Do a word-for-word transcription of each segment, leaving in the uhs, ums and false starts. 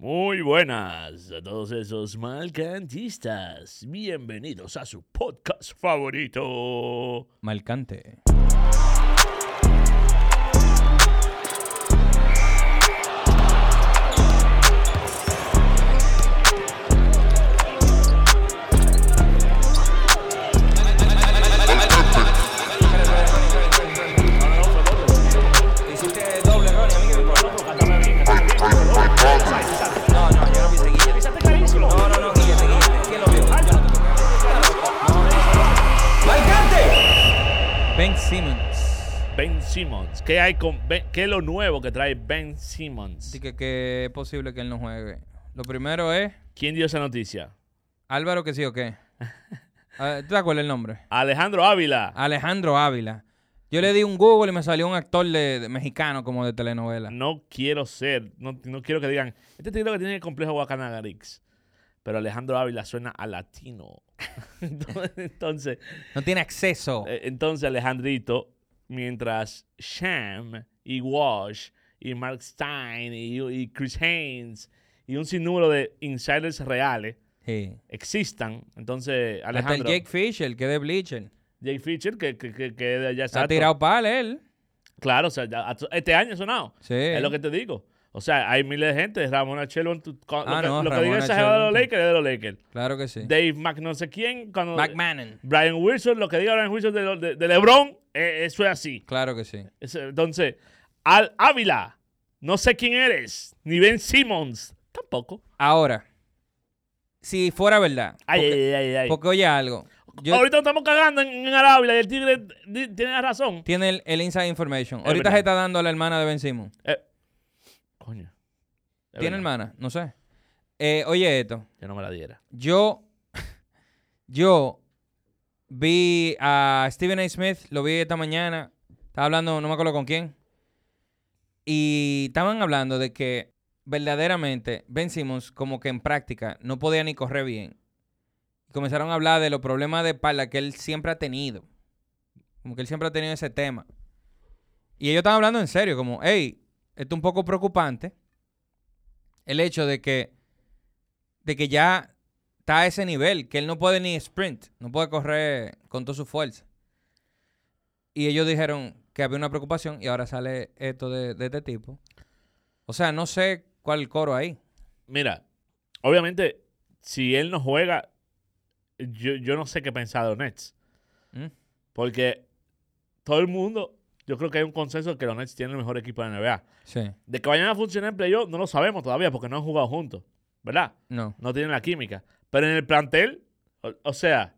Muy buenas a todos esos malcantistas. Bienvenidos a su podcast favorito. Malcante. Ben Simmons. Ben Simmons. ¿Qué hay con Ben? ¿Qué es lo nuevo que trae Ben Simmons? Así que, que es posible que él no juegue. Lo primero es ¿Quién dio esa noticia? Álvaro, que sí o qué. Ah, ¿tú te acuerdas el nombre? Alejandro Ávila. Alejandro Ávila. Yo le di un Google y me salió un actor de, de mexicano como de telenovela. No quiero ser, no, no quiero que digan, este tío que tiene el complejo Guacanagarix. Pero Alejandro Ávila suena a latino. Entonces, No tiene acceso. eh, entonces Alejandrito, mientras Sham y Wash y Mark Stein y, y Chris Haynes y un sinnúmero de insiders reales Sí. existan, entonces Hasta el Alejandro, Jake Fisher, que es de Bleacher. Jake Fisher, que, que, que, que de allá Se ha tirado pala él. Claro, o sea, ya- este año ha sonado. Sí. Es lo que te digo. O sea, hay miles de gente. Ramón Achelo, en tu- con- Ah, lo que, no, lo que Ramón diga esa jeva de los Achelo. Lakers es de los Lakers. Claro que sí. Dave Mac no sé quién. Cuando McMahon. Brian Wilson, lo que diga Brian Wilson de, lo- de- de LeBron, eh, eso es así. Claro que sí. Es- entonces, Al Ávila, no sé quién eres. Ni Ben Simmons, tampoco. Ahora, si fuera verdad. Ay, porque, ay, ay, ay. porque oye algo. Yo- Ahorita nos estamos cagando en, en Al Ávila y el tigre di- tiene razón. Tiene el, el inside information. Es Ahorita verdad. se está dando a la hermana de Ben Simmons. Eh, coño. Es ¿Tiene verdad. hermana? No sé. Eh, oye esto. Yo no me la diera. Yo, yo vi a Stephen A. Smith, lo vi esta mañana. Estaba hablando, no me acuerdo con quién. Y estaban hablando de que verdaderamente Ben Simmons, como que en práctica, no podía ni correr bien. Comenzaron a hablar de los problemas de espalda que él siempre ha tenido. Como que él siempre ha tenido ese tema. Y ellos estaban hablando en serio, como, hey, esto es un poco preocupante. El hecho de que, de que ya está a ese nivel, que él no puede ni sprint, no puede correr con toda su fuerza. Y ellos dijeron que había una preocupación y ahora sale esto de, de este tipo. O sea, no sé cuál coro ahí. Mira, obviamente, si él no juega, yo, yo no sé qué pensar de los Nets. ¿Mm? Porque todo el mundo, yo creo que hay un consenso de que los Nets tienen el mejor equipo de la N B A. Sí. De que vayan a funcionar en playoff, no lo sabemos todavía porque no han jugado juntos, ¿verdad? No. No tienen la química. Pero en el plantel, o, o sea,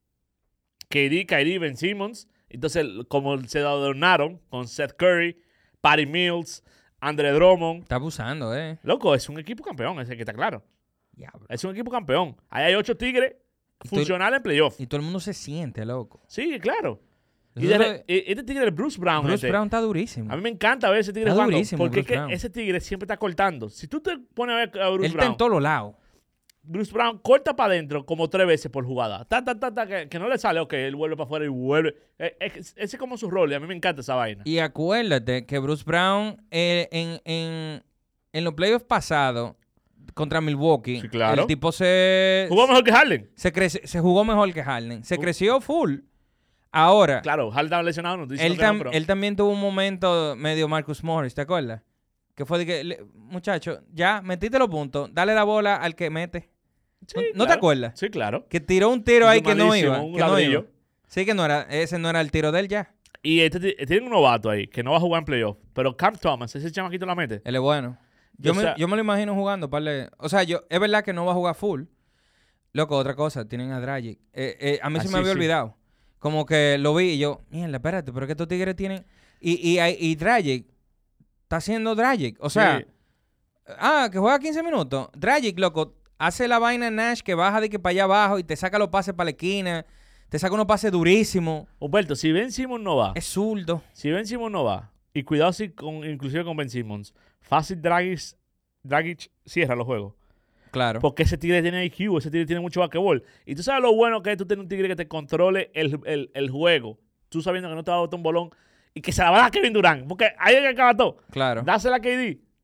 K D, Kyrie, Ben Simmons, entonces como se adornaron con Seth Curry, Patty Mills, Andre Drummond. Está abusando, ¿eh? Loco, es un equipo campeón, ese que está claro. Diablo. Es un equipo campeón. Ahí hay ocho tigres Y tú- funcionales en playoff. Y todo el mundo se siente, loco. Sí, claro. Y Eso de- es- e- este tigre, el Bruce Brown. Bruce este, Brown está durísimo. A mí me encanta ver ese tigre Está jugando. durísimo, Porque es Bruce que Brown. ese tigre siempre está cortando. Si tú te pones a ver a Bruce Él está Brown, en todos los lados. Bruce Brown corta para adentro como tres veces por jugada. Ta, ta, ta, ta, que, que no le sale, ok, él vuelve para afuera y vuelve. Eh, eh, ese es como su rol y a mí me encanta esa vaina. Y acuérdate que Bruce Brown eh, en, en, en los playoffs pasados contra Milwaukee, Sí, claro. el tipo se, Jugó mejor que Harden. se, crece- se jugó mejor que Harden. Se Uh. creció full. Ahora, Claro, Harden estaba lesionado, no estoy él, diciendo que tam- no, pero- él también tuvo un momento medio Marcus Morris, ¿te acuerdas? Que fue de que, le- muchacho, ya metiste los puntos, dale la bola al que mete. Sí, ¿No, ¿no te claro. acuerdas? Sí, claro. Que tiró un tiro ahí que no Malísimo, iba. un Que no ladrillo. iba. Sí, que no era, ese no era el tiro de él ya. Y este, ti- tienen un novato ahí que no va a jugar en playoff. Pero Cam Thomas, ese chamaquito la mete. Él es bueno. Yo, O me, sea- yo me lo imagino jugando. Parle. O sea, yo es verdad que no va a jugar full. Loco, otra cosa, tienen a Dragic. Eh, eh, a mí Ah, se sí, me había sí. olvidado. Como que lo vi y yo, mierda, espérate, pero es que estos tigres tienen... Y, y, y, y Dragic está haciendo Dragic. O sea, Sí. ah, que juega quince minutos. Dragic, loco, hace la vaina Nash que baja de que para allá abajo y te saca los pases para la esquina. Te saca unos pases durísimos. Humberto, si Ben Simmons no va, Es zurdo. si Ben Simmons no va, y cuidado si con, inclusive con Ben Simmons, fácil Dragic, Dragic cierra los juegos. Claro. Porque ese tigre tiene I Q, ese tigre tiene mucho basquetbol. Y tú sabes lo bueno que es tú tener un tigre que te controle el, el, el juego. Tú sabiendo que no te va a botar un bolón y que se la va a dar a Kevin Durant. Porque ahí es que acaba todo. Claro. Dásela a K D.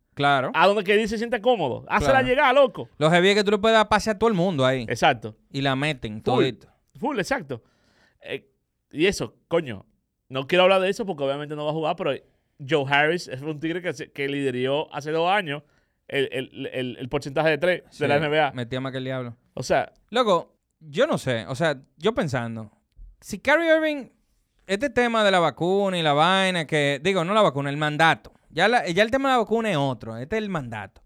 Claro. A donde K D se siente cómodo. Hazla Claro. llegar, loco. Lo heavy es que tú le puedes dar pase a todo el mundo ahí. Exacto. Y la meten, Full. todito. Full, exacto. Eh, y eso, coño. No quiero hablar de eso porque obviamente no va a jugar, pero Joe Harris es un tigre que, se- que lideró hace dos años el, el, el, el porcentaje de tres Sí, de la N B A. Metía más que el diablo. O sea, Loco, yo no sé. O sea, yo pensando. Si Kyrie Irving, este tema de la vacuna y la vaina, que digo, no la vacuna, el mandato. Ya, la- ya el tema de la vacuna es otro. Este es el mandato.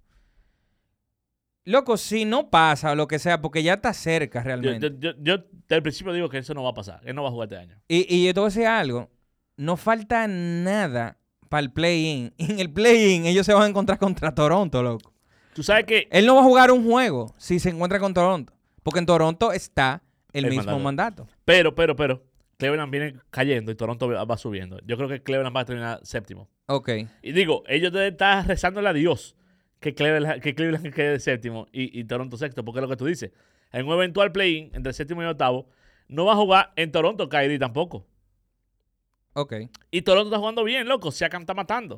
Loco, si no pasa o lo que sea, porque ya está cerca yo, realmente. yo, yo, yo desde el principio digo que eso no va a pasar. Él no va a jugar este año. Y, y yo te voy a decir algo. No falta nada para el play-in. En el play-in ellos se van a encontrar contra Toronto, loco. Tú sabes que Él no va a jugar un juego si se encuentra con Toronto. Porque en Toronto está el, El mismo mandato. Pero, pero, pero, Cleveland viene cayendo y Toronto va subiendo. Yo creo que Cleveland va a terminar séptimo. Ok. Y digo, ellos deben estar rezándole a Dios que Cleveland, que Cleveland quede séptimo y, y Toronto sexto, porque es lo que tú dices. En un eventual play-in entre séptimo y octavo, no va a jugar en Toronto Kyrie tampoco. Ok. Y Toronto está jugando bien, loco. Siakam está matando.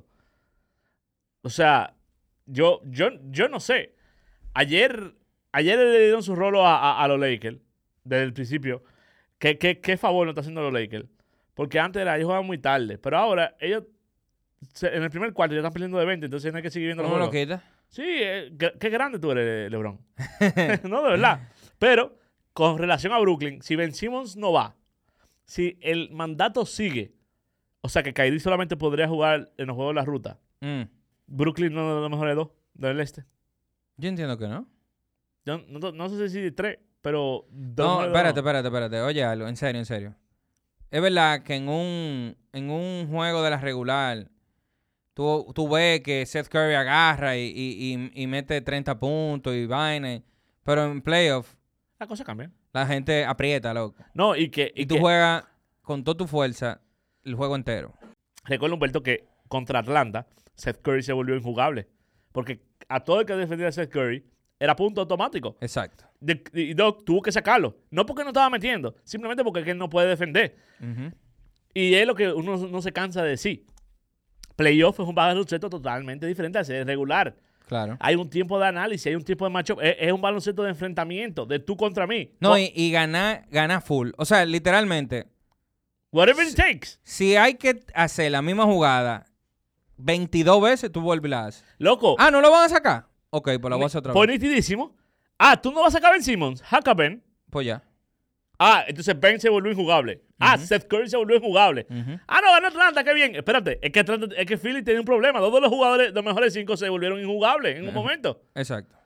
O sea, yo, yo, yo no sé. Ayer, ayer le dieron su rolo a, a, a los Lakers desde el principio. ¿Qué, qué, qué favor no está haciendo los Lakers? Porque antes era, ellos jugaban muy tarde. Pero ahora, ellos se- en el primer cuarto ya están perdiendo de veinte. Entonces no hay que seguir viendo los ¿Cómo lo juegos. quita? Sí, eh, qué, qué grande tú eres, LeBron. No, de verdad. Pero, con relación a Brooklyn, si Ben Simmons no va, si el mandato sigue, o sea que Kyrie solamente podría jugar en los juegos de la ruta, Mm. Brooklyn no es de los mejores dos del este. Yo entiendo que no. Yo no, no sé si tres, pero... de los No, mejores dos espérate, espérate, espérate. Oye algo, en serio, en serio. Es verdad que en un, en un juego de la regular, tú, tú ves que Seth Curry agarra y, y, y, y mete treinta puntos y vaina. Pero en playoff, La cosa cambia. la gente aprieta, loco. No, y que... Y, Y tú que juegas con toda tu fuerza el juego entero. recuerda, Humberto, que contra Atlanta, Seth Curry se volvió injugable. Porque a todo el que defendía a Seth Curry era punto automático. Exacto. De- y Doc tuvo que sacarlo. No porque no estaba metiendo, simplemente porque es que él no puede defender. Ujú. Y es lo que uno no se cansa de decir. Playoff es un baloncesto totalmente diferente a ser regular. Claro. Hay un tiempo de análisis, hay un tiempo de matchup. Es, es un baloncesto de enfrentamiento, de tú contra mí. No, Wha- y, y ganar, ganar full. O sea, literalmente, Whatever it takes. si hay que hacer la misma jugada veintidós veces, tú vuelves y la haces. Loco, Ah, ¿no lo van a sacar? Ok, pues la voy a hacer otra pues vez. nitidísimo. Ah, tú no vas a sacar a Ben Simmons. Saca a Ben. Pues ya. Ah, entonces Ben se volvió injugable. Ah, Ujú. Seth Curry se volvió injugable. Ujú. Ah, no, ganó Atlanta, qué bien. Espérate, es que, Atlanta- es que Philly tiene un problema. Dos de los jugadores, los mejores cinco, se volvieron injugables en un Ajá. momento. Exacto.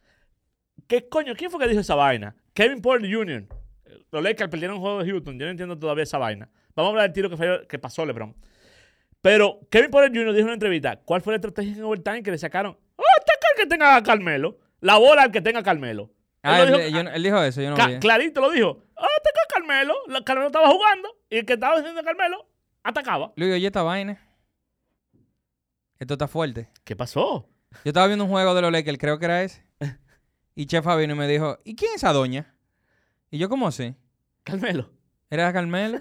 ¿Qué coño? ¿Quién fue que dijo esa vaina? Kevin Porter junior Los Lakers perdieron un juego de Houston. Yo no entiendo todavía esa vaina. Vamos a hablar del tiro que, falló- que pasó LeBron. Pero Kevin Porter junior dijo en una entrevista, ¿cuál fue la estrategia en overtime que le sacaron? ¡Oh, ataca al que tenga a Carmelo! La bola al que tenga a Carmelo. Ah, Él él, lo dijo- yo no- él dijo eso, yo no Ca- vi. clarito lo dijo. ¡Oh, ataca a Carmelo! La- Carmelo estaba jugando y el que estaba haciendo a Carmelo atacaba. Luis, oye esta vaina. Esto está fuerte. ¿Qué pasó? Yo estaba viendo un juego de los Lakers, creo que era ese. Y Chef vino y me dijo, ¿y quién es esa doña? Y yo, ¿cómo sé? Carmelo. ¿Era Carmelo?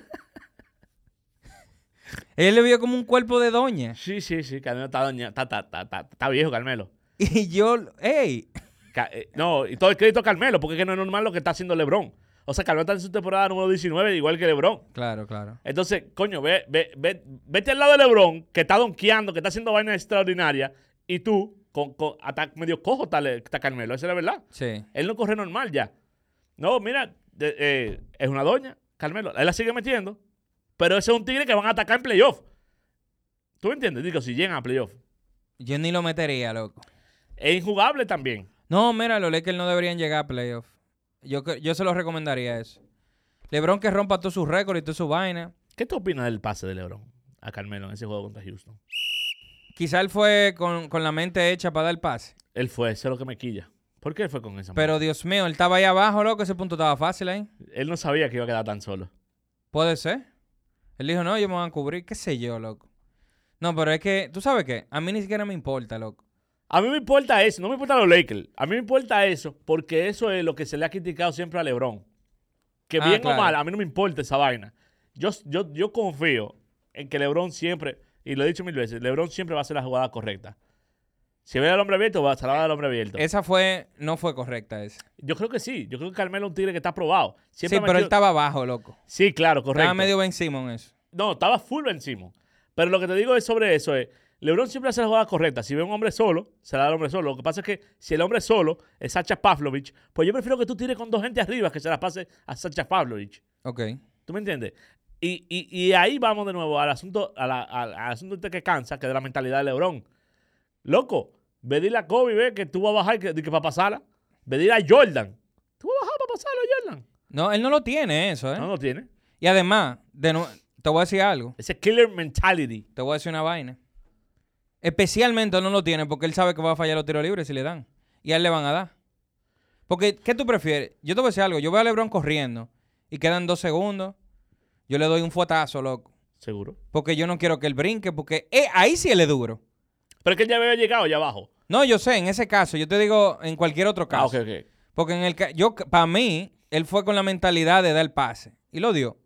Él le vio como un cuerpo de doña. Sí, sí, sí. Carmelo está, doña- está, está, está, está- está viejo, Carmelo. Y yo, hey, Ca- eh, no, y todo el crédito a Carmelo, porque es que no es normal lo que está haciendo LeBron. O sea, Carmelo está en su temporada número diecinueve, igual que LeBron. claro, claro. Entonces, coño, ve, ve, ve- vete al lado de LeBron, que está donkeando, que está haciendo vainas extraordinarias, y tú, con, con hasta medio cojo está, le- está Carmelo. Esa es la verdad. Sí. Él no corre normal ya. No, mira, de- eh, es una doña, Carmelo. Él la sigue metiendo, pero ese es un tigre que van a atacar en playoff. ¿Tú me entiendes? Digo, si llegan a playoff. Yo ni lo metería, loco. Es injugable también. No, mira, los Lakers no deberían llegar a playoff. Yo, cre- yo se los recomendaría eso. LeBron que rompa todos sus récords y toda su vaina. ¿Qué tú opinas del pase de LeBron a Carmelo en ese juego contra Houston? Quizá él fue con, con la mente hecha para dar el pase. Él fue, eso es lo que me quilla. ¿Por qué él fue con esa Pero mano? Dios mío, él estaba ahí abajo, loco. Ese punto estaba fácil ahí. Él no sabía que iba a quedar tan solo. Puede ser. Él dijo, no, yo me voy a cubrir. ¿Qué sé yo, loco? No, pero es que, ¿tú sabes qué? A mí ni siquiera me importa, loco. A mí me importa eso, no me importa los Lakers. A mí me importa eso porque eso es lo que se le ha criticado siempre a LeBron. Que Ah, bien claro. o mal, a mí no me importa esa vaina. Yo, yo, yo confío en que LeBron siempre, y lo he dicho mil veces, LeBron siempre va a hacer la jugada correcta. Si ve al hombre abierto, va, se la va al hombre abierto. Esa fue, no fue correcta esa. Yo creo que sí. Yo creo que Carmelo es un tigre que está probado. Siempre Sí, ha pero él metido- estaba abajo, loco. Sí, claro, correcto. Estaba medio Ben Simmons eso. No, estaba full Ben Simmons. Pero lo que te digo es sobre eso es, LeBron siempre hace la jugada correcta. Si ve a un hombre solo, se la da al hombre solo. Lo que pasa es que si el hombre solo es Sacha Pavlovich, pues yo prefiero que tú tires con dos gente arriba que se la pase a Sacha Pavlovich. Ok. ¿Tú me entiendes? Y, y, y ahí vamos de nuevo al asunto, a la- al, al asunto este que cansa, que es de la mentalidad de LeBron. Loco, ve dile a Kobe, ve que tú vas a bajar que, que para pasarla. Ve dile a Jordan. Tú vas a bajar para pasarla a Jordan. No, él no lo tiene eso, ¿eh? No lo tiene. Y además, de nu- te voy a decir algo. Ese killer mentality. Te voy a decir una vaina. Especialmente él no lo tiene porque él sabe que va a fallar los tiros libres si le dan. Y a él le van a dar. Porque, ¿qué tú prefieres? Yo te voy a decir algo. Yo veo a LeBron corriendo y quedan dos segundos. Yo le doy un fuetazo, loco. Seguro. Porque yo no quiero que él brinque porque eh, ahí sí él es duro. Pero es que él ya había llegado allá abajo. No, yo sé, en ese caso. Yo te digo en cualquier otro caso. Ah, ok, ok. Porque en el ca- yo para mí, él fue con la mentalidad de dar el pase. Y lo dio.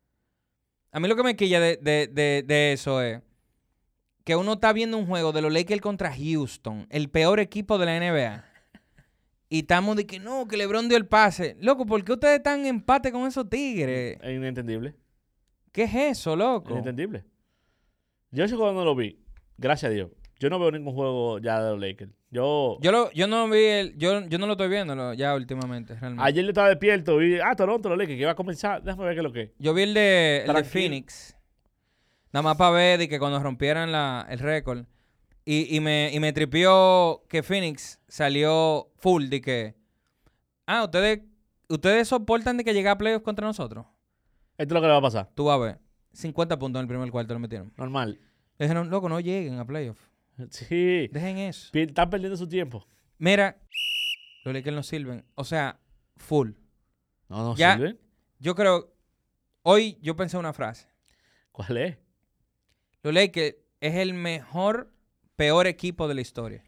A mí lo que me quilla de, de, de, de eso es que uno está viendo un juego de los Lakers contra Houston, el peor equipo de la N B A. Y estamos de que no, que LeBron dio el pase. Loco, ¿por qué ustedes están en empate con esos tigres? Es inentendible. ¿Qué es eso, loco? Inentendible. Yo ese juego no lo vi. Gracias a Dios. Yo no veo ningún juego ya de los Lakers. Yo, Yo, lo, yo no vi el, yo, yo no lo estoy viendo lo- ya últimamente, realmente. ayer yo estaba despierto y ah, Toronto, los Lakers, que iba a comenzar. Déjame ver qué es lo que es. Yo vi el de, el de Tranquilo. Phoenix. Nada más para ver de que cuando rompieran la, el récord. Y, y, me, y me tripió que Phoenix salió full de que... Ah, ustedes, ustedes soportan de que llegue a playoffs contra nosotros. Esto es lo que le va a pasar. Tú vas a ver. cincuenta puntos en el primer cuarto lo metieron. Normal. Le dijeron, loco, no lleguen a playoffs. Sí. Dejen eso. Pi- Están perdiendo su tiempo. Mira, los Lakers no sirven. O sea, full. No, no Ya. sirven. Yo creo... Hoy yo pensé una frase. ¿Cuál es? Los Lakers es el mejor, peor equipo de la historia.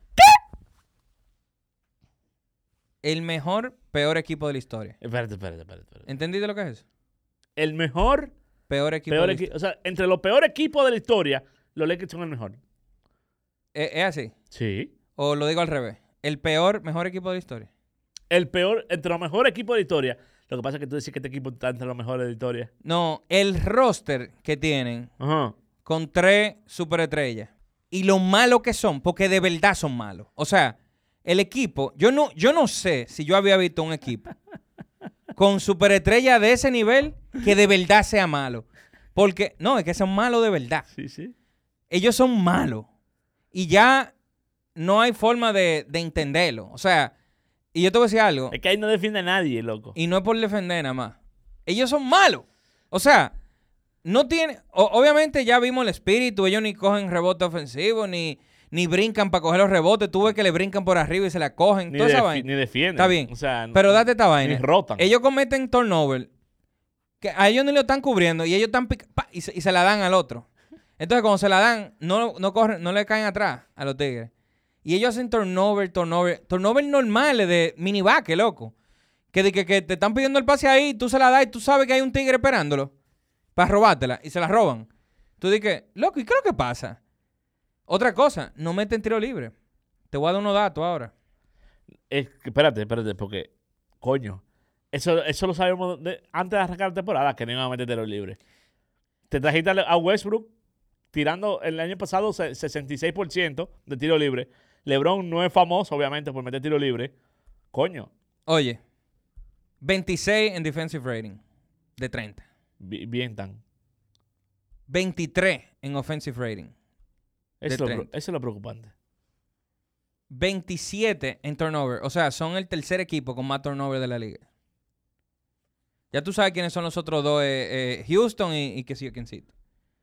El mejor, peor equipo de la historia. Espérate, espérate, espérate. espérate. ¿Entendiste lo que es eso? El mejor, Peor equipo peor de la equipo. O sea, entre los peores equipos de la historia, los Lakers son el mejor. ¿Es, es así? Sí. ¿O lo digo al revés? El peor, mejor equipo de la historia. El peor, entre los mejores equipos de la historia. Lo que pasa es que tú decís que este equipo está entre los mejores de la historia. No, el roster que tienen Ajá. con tres superestrellas y lo malos que son, porque de verdad son malos. O sea, el equipo, yo no, yo no sé si yo había visto un equipo con superestrella de ese nivel que de verdad sea malo. Porque, no, es que son malos de verdad. Sí, sí. Ellos son malos. Y ya no hay forma de, de entenderlo. O sea, y yo te voy a decir algo. Es que ahí no defiende a nadie, loco. Y no es por defender nada más. Ellos son malos. O sea, no tienen... o- obviamente ya vimos el espíritu. Ellos ni cogen rebote ofensivo, ni, ni brincan para coger los rebotes. Tú ves que le brincan por arriba y se la cogen. Ni, Toda esa defi- vaina. ni defienden. Está bien. O sea, Pero date esta vaina. Ni rotan. Ellos cometen turnover. Que a ellos ni lo están cubriendo. Y ellos están... pic- pa, y, se, y se la dan al otro. Entonces, cuando se la dan, no, no, corren, no le caen atrás a los tigres. Y ellos hacen turnover, turnover. Turnover normales de minibaque, loco. Que, de que, que te están pidiendo el pase ahí, tú se la das y tú sabes que hay un tigre esperándolo para robártela y se la roban. Tú dices, loco, ¿y qué es lo que pasa? Otra cosa, no meten tiro libre. Te voy a dar unos datos ahora. Es que, espérate, espérate, porque, coño, eso, eso lo sabemos de- antes de arrancar la temporada, que no iban a meter tiros libres. Te trajiste a Westbrook tirando el año pasado se- sesenta y seis por ciento de tiro libre. LeBron no es famoso, obviamente, por meter tiro libre. Coño, Oye, veintiséis en defensive rating de treinta. bi- bien tan. veintitrés en offensive rating. Eso es, lo, treinta. pre- eso es lo preocupante. veintisiete en turnover. O sea, son el tercer equipo con más turnover de la liga. Ya tú sabes quiénes son los otros dos, eh, eh, Houston y, y que sí, quién sí.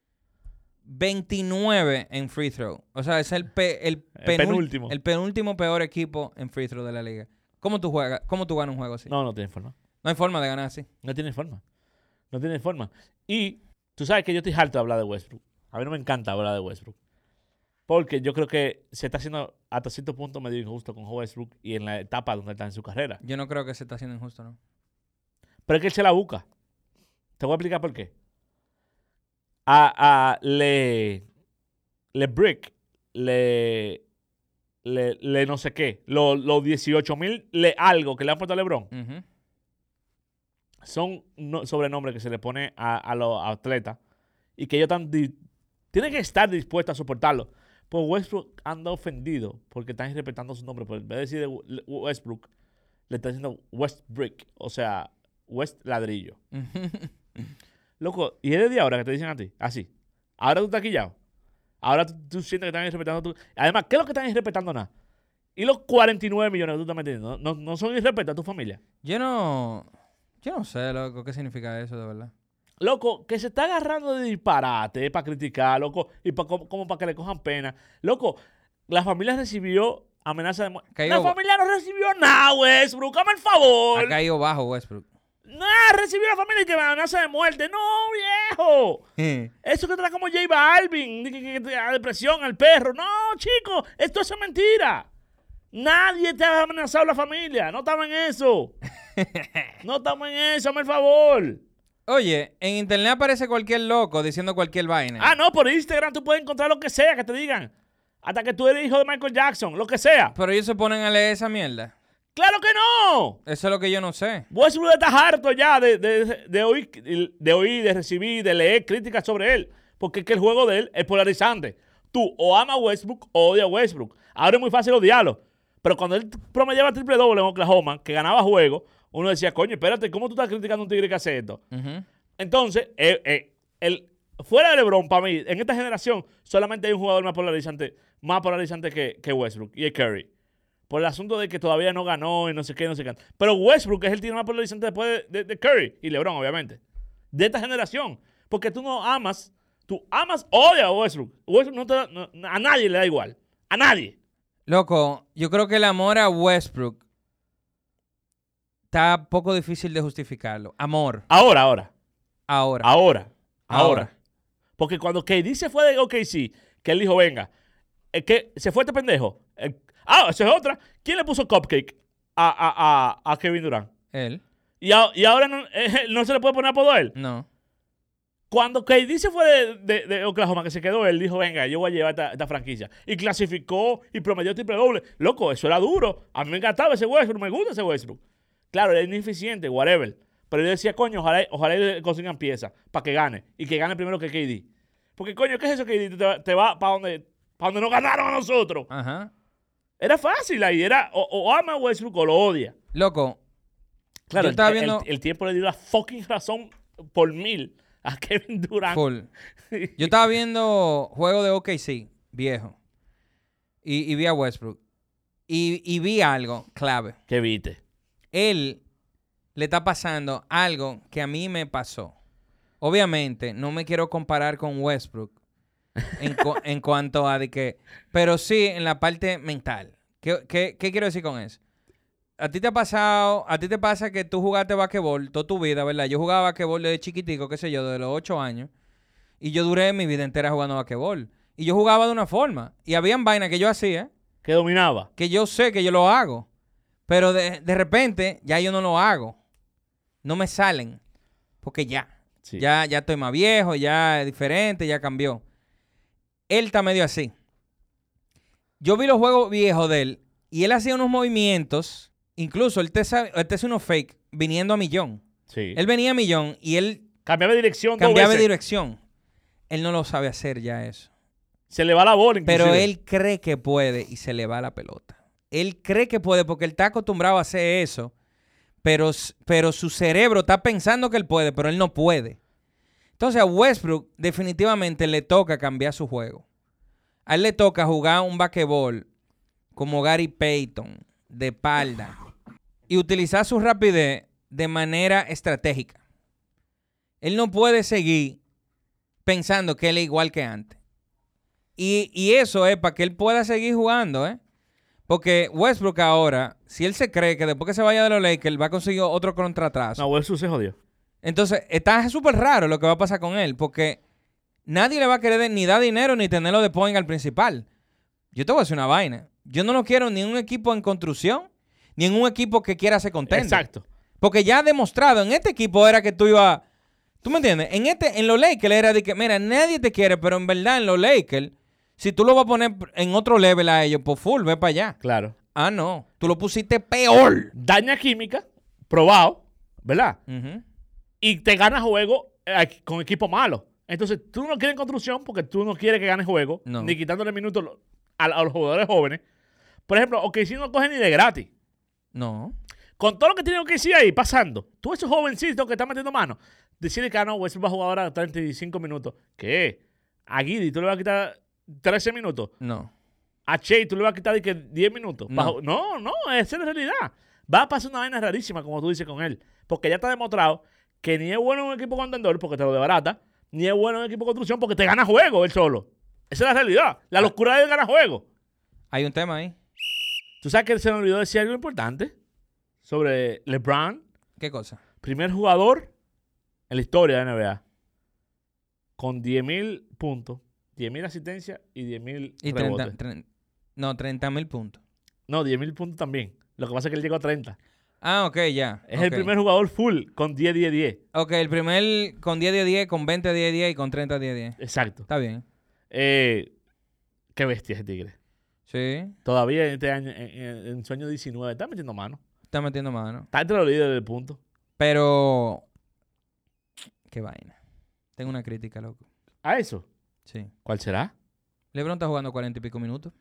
veintinueve en free throw. O sea, es el, pe- el, El penúltimo. penúltimo. el penúltimo peor equipo en free throw de la liga. ¿Cómo tú juegas? ¿Cómo tú ganas un juego así? No, No, no tiene forma. hay forma de ganar así. No tiene forma. No tiene forma. Y tú sabes que yo estoy harto de hablar de Westbrook. A mí no me encanta hablar de Westbrook. Porque yo creo que se está haciendo hasta cierto punto medio injusto con Westbrook y en la etapa donde está en su carrera. Yo no creo que se está haciendo injusto, ¿no? Pero es que él se la busca. Te voy a explicar por qué. A, a Le, Le Brick le, le, le no sé qué, los lo dieciocho mil le algo que le han puesto a LeBron, Ujú. son no- sobrenombres que se le pone a, a los atletas y que ellos están di- tienen que estar dispuestos a soportarlo. Pues Westbrook anda ofendido porque están irrespetando su nombre. Pues en vez de decir de W- Westbrook, le está diciendo Westbrick, o sea, West ladrillo. Loco, y es de ahora que te dicen a ti, así. Ahora tú estás quillado. Ahora tú, tú sientes que están irrespetando tu... Además, ¿qué es lo que están irrespetando nada? Y los cuarenta y nueve millones que tú estás metiendo, ¿no, no, no son irrespeto a tu familia? Yo no... Yo no sé, loco, qué significa eso, de verdad. Loco, que se está agarrando de disparate para criticar, loco, y pa, como, como para que le cojan pena. Loco, la familia recibió amenaza de muerte. Cayó- La familia no recibió nada, Westbrook, hazme el favor. Ha caído bajo Westbrook. Nada, recibió la familia que me amenaza de muerte. No, viejo. Eso que trata como J Balvin, que, que, que, a depresión, al perro. No, chico, esto es mentira. Nadie te ha amenazado la familia. No estamos en eso. No estamos en eso, hazme el favor. Oye, en internet aparece cualquier loco diciendo cualquier vaina. Ah, no, por Instagram tú puedes encontrar lo que sea que te digan. Hasta que tú eres hijo de Michael Jackson, lo que sea. Pero ellos se ponen a leer esa mierda. ¡Claro que no! Eso es lo que yo no sé. Westbrook está harto ya de, de, de, oír, de oír, de recibir, de leer críticas sobre él. Porque es que el juego de él es polarizante. Tú o amas a Westbrook o odias a Westbrook. Ahora es muy fácil odiarlo. Pero cuando él promediaba triple doble en Oklahoma, que ganaba juegos, uno decía, coño, espérate, ¿cómo tú estás criticando a un tigre que hace esto? Ujú. Entonces, eh, eh, el, fuera de LeBron, para mí, en esta generación, solamente hay un jugador más polarizante, más polarizante que, que Westbrook, y es Curry. Por el asunto de que todavía no ganó y no sé qué, no sé qué. Pero Westbrook es el tío más polarizante después de, de, de Curry y LeBron, obviamente. De esta generación. Porque tú no amas, tú amas, odias a Westbrook. Westbrook no te da- no- a nadie le da igual. A nadie. Loco, yo creo que el amor a Westbrook está poco difícil de justificarlo. Amor. Ahora, ahora. Ahora. Ahora. Ahora. Ahora. Porque cuando K D se fue de O K C, que él dijo, venga, es que se fue este pendejo. El- ah, esa es otra. ¿Quién le puso cupcake a, a, a, a Kevin Durant? Él. Y, a- y ahora no, eh, no se le puede poner apodo a él. No. Cuando K D se fue de, de- de Oklahoma, que se quedó, él dijo, venga, yo voy a llevar esta, esta franquicia. Y clasificó y promedió triple doble. Loco, eso era duro. A mí me encantaba ese Westbrook, me gusta ese Westbrook. Claro, él es ineficiente, whatever. Pero yo decía, coño, ojalá, ojalá le consigan piezas para que gane. Y que gane primero que K D. Porque, coño, ¿qué es eso, K D? Te, va- te va para donde, pa' donde nos ganaron a nosotros. Ajá. Era fácil ahí. Era o, o ama a Westbrook o lo odia. Loco. Claro, Yo el, estaba el- viendo- el tiempo le dio la fucking razón por mil a Kevin Durant. Full. Yo estaba viendo juego de O K C, viejo. Y, y vi a Westbrook. Y, y vi algo clave. ¿Qué viste? Él le está pasando algo que a mí me pasó. Obviamente, no me quiero comparar con Westbrook en, cu- en cuanto a de que... Pero sí en la parte mental. ¿Qué, qué, qué quiero decir con eso? A ti te ha pasado... A ti te pasa que tú jugaste basquetbol toda tu vida, ¿verdad? Yo jugaba basquetbol desde chiquitico, qué sé yo, desde los ocho años. Y yo duré mi vida entera jugando basquetbol. Y yo jugaba de una forma. Y habían vainas que yo hacía Que dominaba. que yo sé que yo lo hago. Pero de, de repente ya yo no lo hago. No me salen. Porque ya. Sí. Ya, ya estoy más viejo, ya es diferente, ya cambió. Él está medio así. Yo vi los juegos viejos de él y él hacía unos movimientos. Incluso él te, sabe, él te hace unos fake viniendo a millón. Sí. Él venía a millón y él Cambiaba de dirección dos cambiaba de veces. dirección. Él no lo sabe hacer ya eso. Se le va la bola inclusive. Pero él cree que puede y se le va la pelota. Él cree que puede porque él está acostumbrado a hacer eso, pero, pero su cerebro está pensando que él puede, pero él no puede. Entonces a Westbrook definitivamente le toca cambiar su juego. A él le toca jugar un basquetbol como Gary Payton, de espalda, y utilizar su rapidez de manera estratégica. Él no puede seguir pensando que él es igual que antes. Y, y eso es para que él pueda seguir jugando, ¿eh? Porque Westbrook ahora, si él se cree que después que se vaya de los Lakers va a conseguir otro contratrazo. No, Westbrook se jodió. Entonces, está súper raro lo que va a pasar con él, porque nadie le va a querer ni dar dinero ni tenerlo de point al principal. Yo te voy a decir una vaina. Yo no lo quiero ni en un equipo en construcción, ni en un equipo que quiera ser contender. Exacto. Porque ya ha demostrado, en este equipo era que tú ibas... ¿Tú me entiendes? En este, en los Lakers era de que, mira, nadie te quiere, pero en verdad en los Lakers, Si tú lo vas a poner en otro level a ellos, pues full, ve para allá. Claro. Ah, no. Tú lo pusiste peor. Daña química, probado, ¿verdad? Uh-huh. Y te gana juego eh, con equipo malo. Entonces, tú no quieres construcción porque tú no quieres que gane juego, No. ni quitándole minutos a, a los jugadores jóvenes. Por ejemplo, O K C no coge ni de gratis. No. Con todo lo que tiene O K C ahí pasando, tú esos jovencitos que están metiendo mano, decide que ah, no, Westbrook va a jugar ahora treinta y cinco minutos. ¿Qué? A Giddey tú le vas a quitar trece minutos. No. A Shea tú le vas a quitar de que diez minutos. No. Bajo- no, no, esa es la realidad. Va a pasar una vaina rarísima, como tú dices con él. Porque ya está demostrado que ni es bueno en un equipo contendor porque te lo desbarata, ni es bueno en un equipo de construcción porque te gana juego él solo. Esa es la realidad. La locura de él gana juego. Hay un tema ahí. Tú sabes que se me olvidó decir algo importante sobre LeBron, ¿Qué cosa? primer jugador en la historia de la N B A con diez mil puntos, diez mil asistencias y diez mil Y rebotes. treinta, tre- no, treinta mil puntos. No, diez mil puntos también. Lo que pasa es que él llegó a treinta. Ah, ok, ya. Es ok. el primer jugador full con diez, diez, diez. Ok, el primer con diez, diez, diez, con veinte, diez, diez y con treinta, diez, diez. Exacto. Está bien. Eh, qué bestia ese tigre. Sí. Todavía en este año, en, en- en su año diecinueve, está metiendo mano. Está metiendo mano. Está entre los líderes del punto. Pero... Qué vaina. Tengo una crítica, loco. ¿A eso? Sí. ¿Cuál será? LeBron está jugando cuarenta y pico minutos.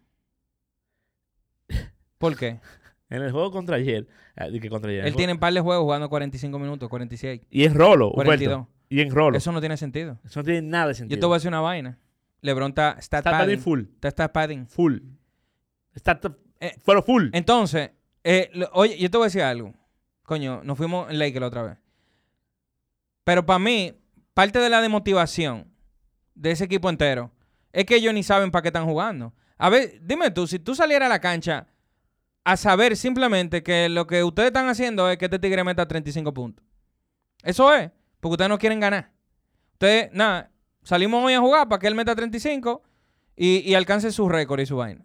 ¿Por qué? En el juego contra ayer. eh, di que contra ayer. Él tiene un par de juegos jugando cuarenta y cinco minutos, cuarenta y seis. Y en rolo, cuarenta y dos. Humberto. Y en rolo. Eso, Eso no tiene sentido. no tiene nada de sentido. Yo te voy a decir una vaina. LeBron está stat Está padding. padding full. Está stat padding. Full. Está t- Eh, pero full. Entonces, eh, lo- oye, yo te voy a decir algo. Coño, nos fuimos en Lakers la otra vez. Pero para mí, parte de la demotivación de ese equipo entero es que ellos ni saben para qué están jugando. A ver, dime tú, si tú salieras a la cancha a saber simplemente que lo que ustedes están haciendo es que este tigre meta treinta y cinco puntos. Eso es, porque ustedes no quieren ganar. Ustedes, nada, salimos hoy a jugar para que él meta treinta y cinco y, y alcance su récord y su vaina.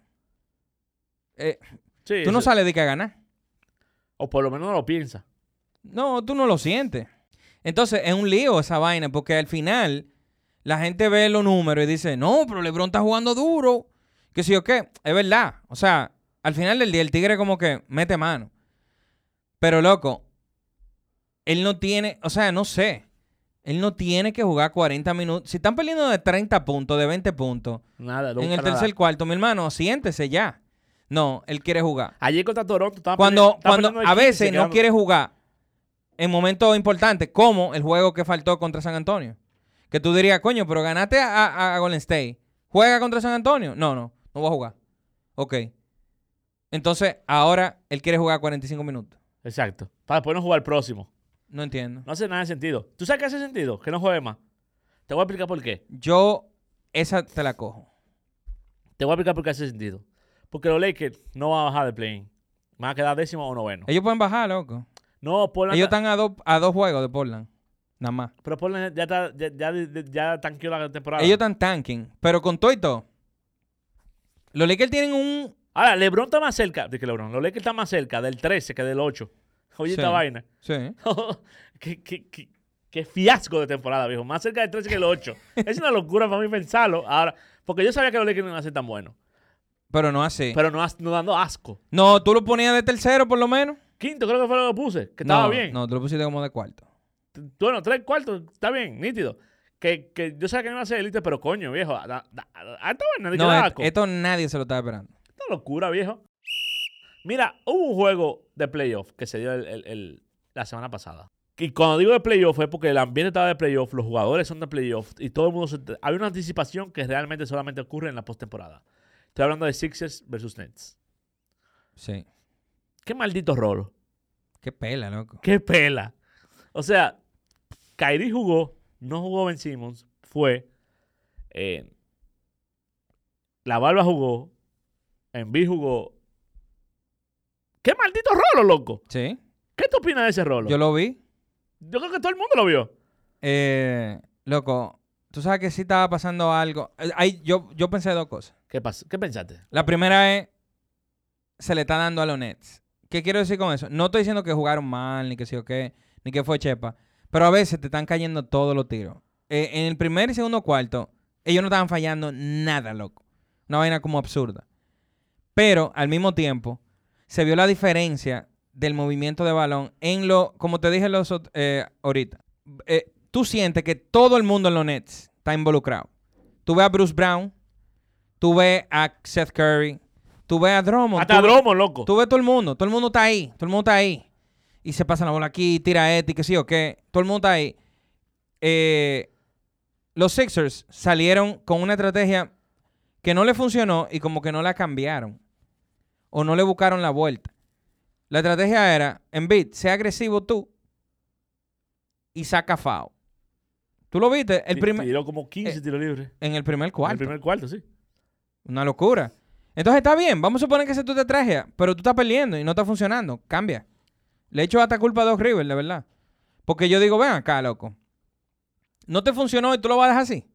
Eh, Sí, tú no eso- sales de que a ganar. O por lo menos no lo piensa. No, tú no lo sientes. Entonces, es un lío esa vaina, porque al final la gente ve los números y dice, no, pero LeBron está jugando duro. Que sí o qué. Es verdad. O sea, al final del día el tigre como que mete mano. Pero, loco, él no tiene, o sea, no sé. Él no tiene que jugar cuarenta minutos. Si están perdiendo de treinta puntos, de veinte puntos, Nada. No en el busca nada. tercer cuarto, mi hermano, siéntese ya. No, él quiere jugar. Ayer contra Toronto estaba Cuando, perdiendo- estaba cuando perdiendo de a quince, veces no quedando- quiere jugar en momentos importantes, como el juego que faltó contra San Antonio. Que tú dirías, coño, pero ganaste a, a- a Golden State. ¿Juega contra San Antonio? No, no, no voy a jugar. Ok. Entonces, ahora él quiere jugar cuarenta y cinco minutos. Exacto. Para después no jugar el próximo. No entiendo. No hace nada de sentido. ¿Tú sabes qué hace sentido? Que no juegue más. Te voy a explicar por qué. Yo, esa te la cojo. Te voy a explicar por qué hace sentido. Porque los Lakers no van a bajar de play-in. Van a quedar décimo o noveno. Ellos pueden bajar, loco. No, Portland... Ellos están a, dos a dos juegos de Portland. Nada más. Pero Portland ya, está, ya, ya, ya, ya tanqueó la temporada. Ellos están tanking. Pero con todo y todo, los Lakers tienen un... Ahora, LeBron está más cerca... De que LeBron. Los Lakers están más cerca del trece que del ocho. Oye, Sí. esta vaina. Sí. qué, qué, qué, qué fiasco de temporada, viejo. Más cerca del trece que del ocho. Es una locura para mí pensarlo. Ahora, porque yo sabía que los Lakers no iban a ser tan buenos. Pero no así. Pero no, as- no dando asco. No, tú lo ponías de tercero por lo menos. Quinto, creo que fue lo que puse. Que estaba no, bien. No, tú lo pusiste como de cuarto. Bueno, tres cuartos, está bien, nítido. Que, que yo sabía que no iba a ser elite, pero coño, viejo. da- da- da- Esta vaina de que No, da et- asco. esto nadie se lo estaba esperando. Esta locura, viejo. Mira, hubo un juego de playoff que se dio el- el- el- la semana pasada. Y cuando digo de playoff fue porque el ambiente estaba de playoff, los jugadores son de playoff y todo el mundo... Se, hay una anticipación que realmente solamente ocurre en la postemporada. Estoy hablando de Sixers versus Nets. Sí. Qué maldito rolo. Qué pela, loco. Qué pela. O sea, Kyrie jugó, no jugó Ben Simmons, fue. Eh, la Barba jugó, Embiid jugó. ¡Qué maldito rolo, loco! Sí. ¿Qué tú opinas de ese rolo? Yo lo vi. Yo creo que todo el mundo lo vio. Eh, loco, tú sabes que sí estaba pasando algo. Eh, ahí yo, yo pensé dos cosas. ¿Qué pasó? ¿Qué pensaste? La primera es, se le está dando a los Nets. ¿Qué quiero decir con eso? No estoy diciendo que jugaron mal, ni que sí o qué, ni que fue chepa. Pero a veces te están cayendo todos los tiros. Eh, en el primer y segundo cuarto, ellos no estaban fallando nada, loco. Una vaina como absurda. Pero, al mismo tiempo, se vio la diferencia del movimiento de balón en lo, como te dije los, eh, ahorita. Eh, tú sientes que todo el mundo en los Nets está involucrado. Tú ves a Bruce Brown, tú ves a Seth Curry, tú ves a Drummond. Hasta Drummond, loco. Tú ves todo el mundo, todo el mundo está ahí, todo el mundo está ahí. Y se pasa la bola aquí, tira este, que sí o qué. Todo el mundo está ahí. Eh, los Sixers salieron con una estrategia que no le funcionó y como que no la cambiaron. O no le buscaron la vuelta. La estrategia era, Embiid, sea agresivo tú y saca foul. ¿Tú lo viste? El primer, Tiró como quince eh, tiros libres. En el primer cuarto. En el primer cuarto, sí. Una locura. Entonces está bien, vamos a suponer que esa es tu estrategia, pero tú estás perdiendo y no está funcionando. Cambia. Le echo hasta culpa a Doc Rivers, de verdad. Porque yo digo, ven acá, loco. No te funcionó y tú lo vas a dejar así.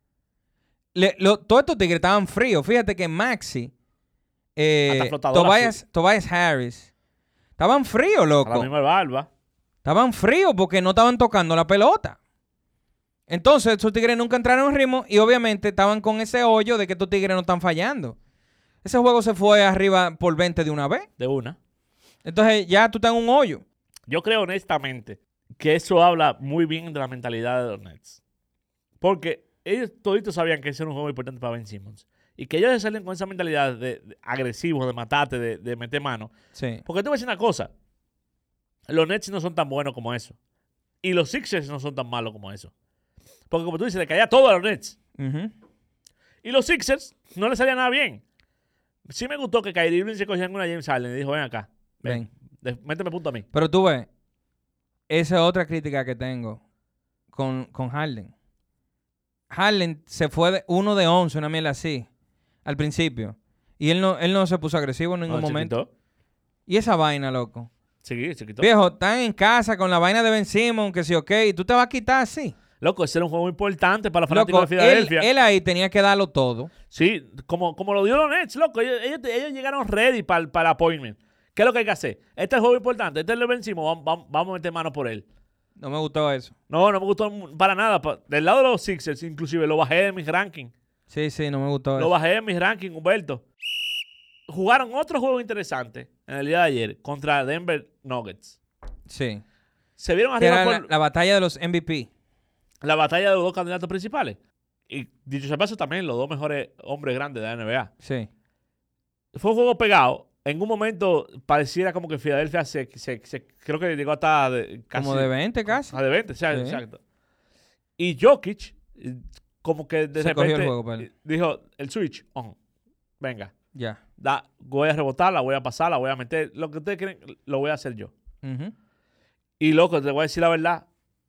Le, lo, todos estos tigres estaban fríos. Fíjate que Maxi, eh, Tobias, Tobias Harris, estaban fríos, loco. A la misma barba. Estaban fríos porque no estaban tocando la pelota. Entonces, esos tigres nunca entraron en ritmo y obviamente estaban con ese hoyo de que estos tigres no están fallando. Ese juego se fue arriba por veinte de una vez. De una. Entonces, ya tú estás en un hoyo. Yo creo honestamente que eso habla muy bien de la mentalidad de los Nets. Porque ellos toditos sabían que ese era un juego importante para Ben Simmons. Y que ellos salen con esa mentalidad de, de agresivo, de matarte, de, de meter mano. Sí. Porque te voy a decir una cosa. Los Nets no son tan buenos como eso. Y los Sixers no son tan malos como eso. Porque como tú dices, le caía todo a los Nets. Uh-huh. Y los Sixers no les salía nada bien. Sí me gustó que Kyrie Irving se cogiera en una James Harden y dijo, ven acá. Ven. ven. Méteme punto a mí. Pero tú ves, esa es otra crítica que tengo con, con Harden. Harden se fue de uno de once, una mierda así, al principio. Y él no, él no se puso agresivo en ningún No, momento. Y esa vaina, loco. Sí, se quitó. Viejo, están en casa con la vaina de Ben Simmons, que sí, ok, y tú te vas a quitar así. Loco, ese era un juego importante para los fanáticos Loco, de Filadelfia. Él, él ahí tenía que darlo todo. Sí, como, como lo dio los Nets, loco. Ellos, ellos, ellos llegaron ready para para el appointment. ¿Qué es lo que hay que hacer? Este es el juego importante. Este es el Ben Simmons. Vamos, vamos, vamos a meter mano por él. No me gustó eso. No, no me gustó para nada. Del lado de los Sixers, inclusive, lo bajé de mis rankings. Sí, sí, no me gustó lo eso. Lo bajé de mis rankings, Humberto. Jugaron otro juego interesante en el día de ayer contra Denver Nuggets. Sí. Se vieron arriba era por la, la batalla de los M V P. La batalla de los dos candidatos principales. Y dicho sea paso, también los dos mejores hombres grandes de la N B A. Sí. Fue un juego pegado. En un momento pareciera como que Filadelfia se, se, se creo que llegó hasta de, casi, como de veinte casi. A de veinte, o sea, sí. Exacto. Y Jokic, como que de se repente cogió el juego, para él. Dijo, el switch, on. Venga. Ya. Da, voy a rebotarla, voy a pasarla, voy a meter. Lo que ustedes quieren, lo voy a hacer yo. Uh-huh. Y loco, te voy a decir la verdad.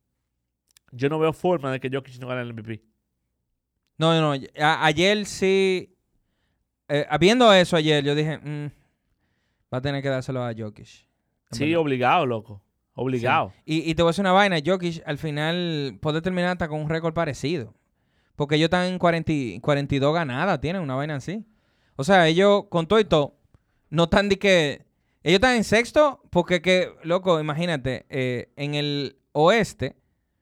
Yo no veo forma de que Jokic no gane el M V P. No, no. A, ayer sí. Eh, viendo eso ayer, yo dije, mm, va a tener que dárselo a Jokic. Sí, verdad. obligado, loco. Obligado. Sí. Y, y te voy a decir una vaina. Jokic al final puede terminar hasta con un récord parecido. Porque ellos están en cuarenta, cuarenta y dos ganadas. Tienen una vaina así. O sea, ellos con todo y todo no están de que... Ellos están en sexto porque, que, loco, imagínate, eh, en el oeste...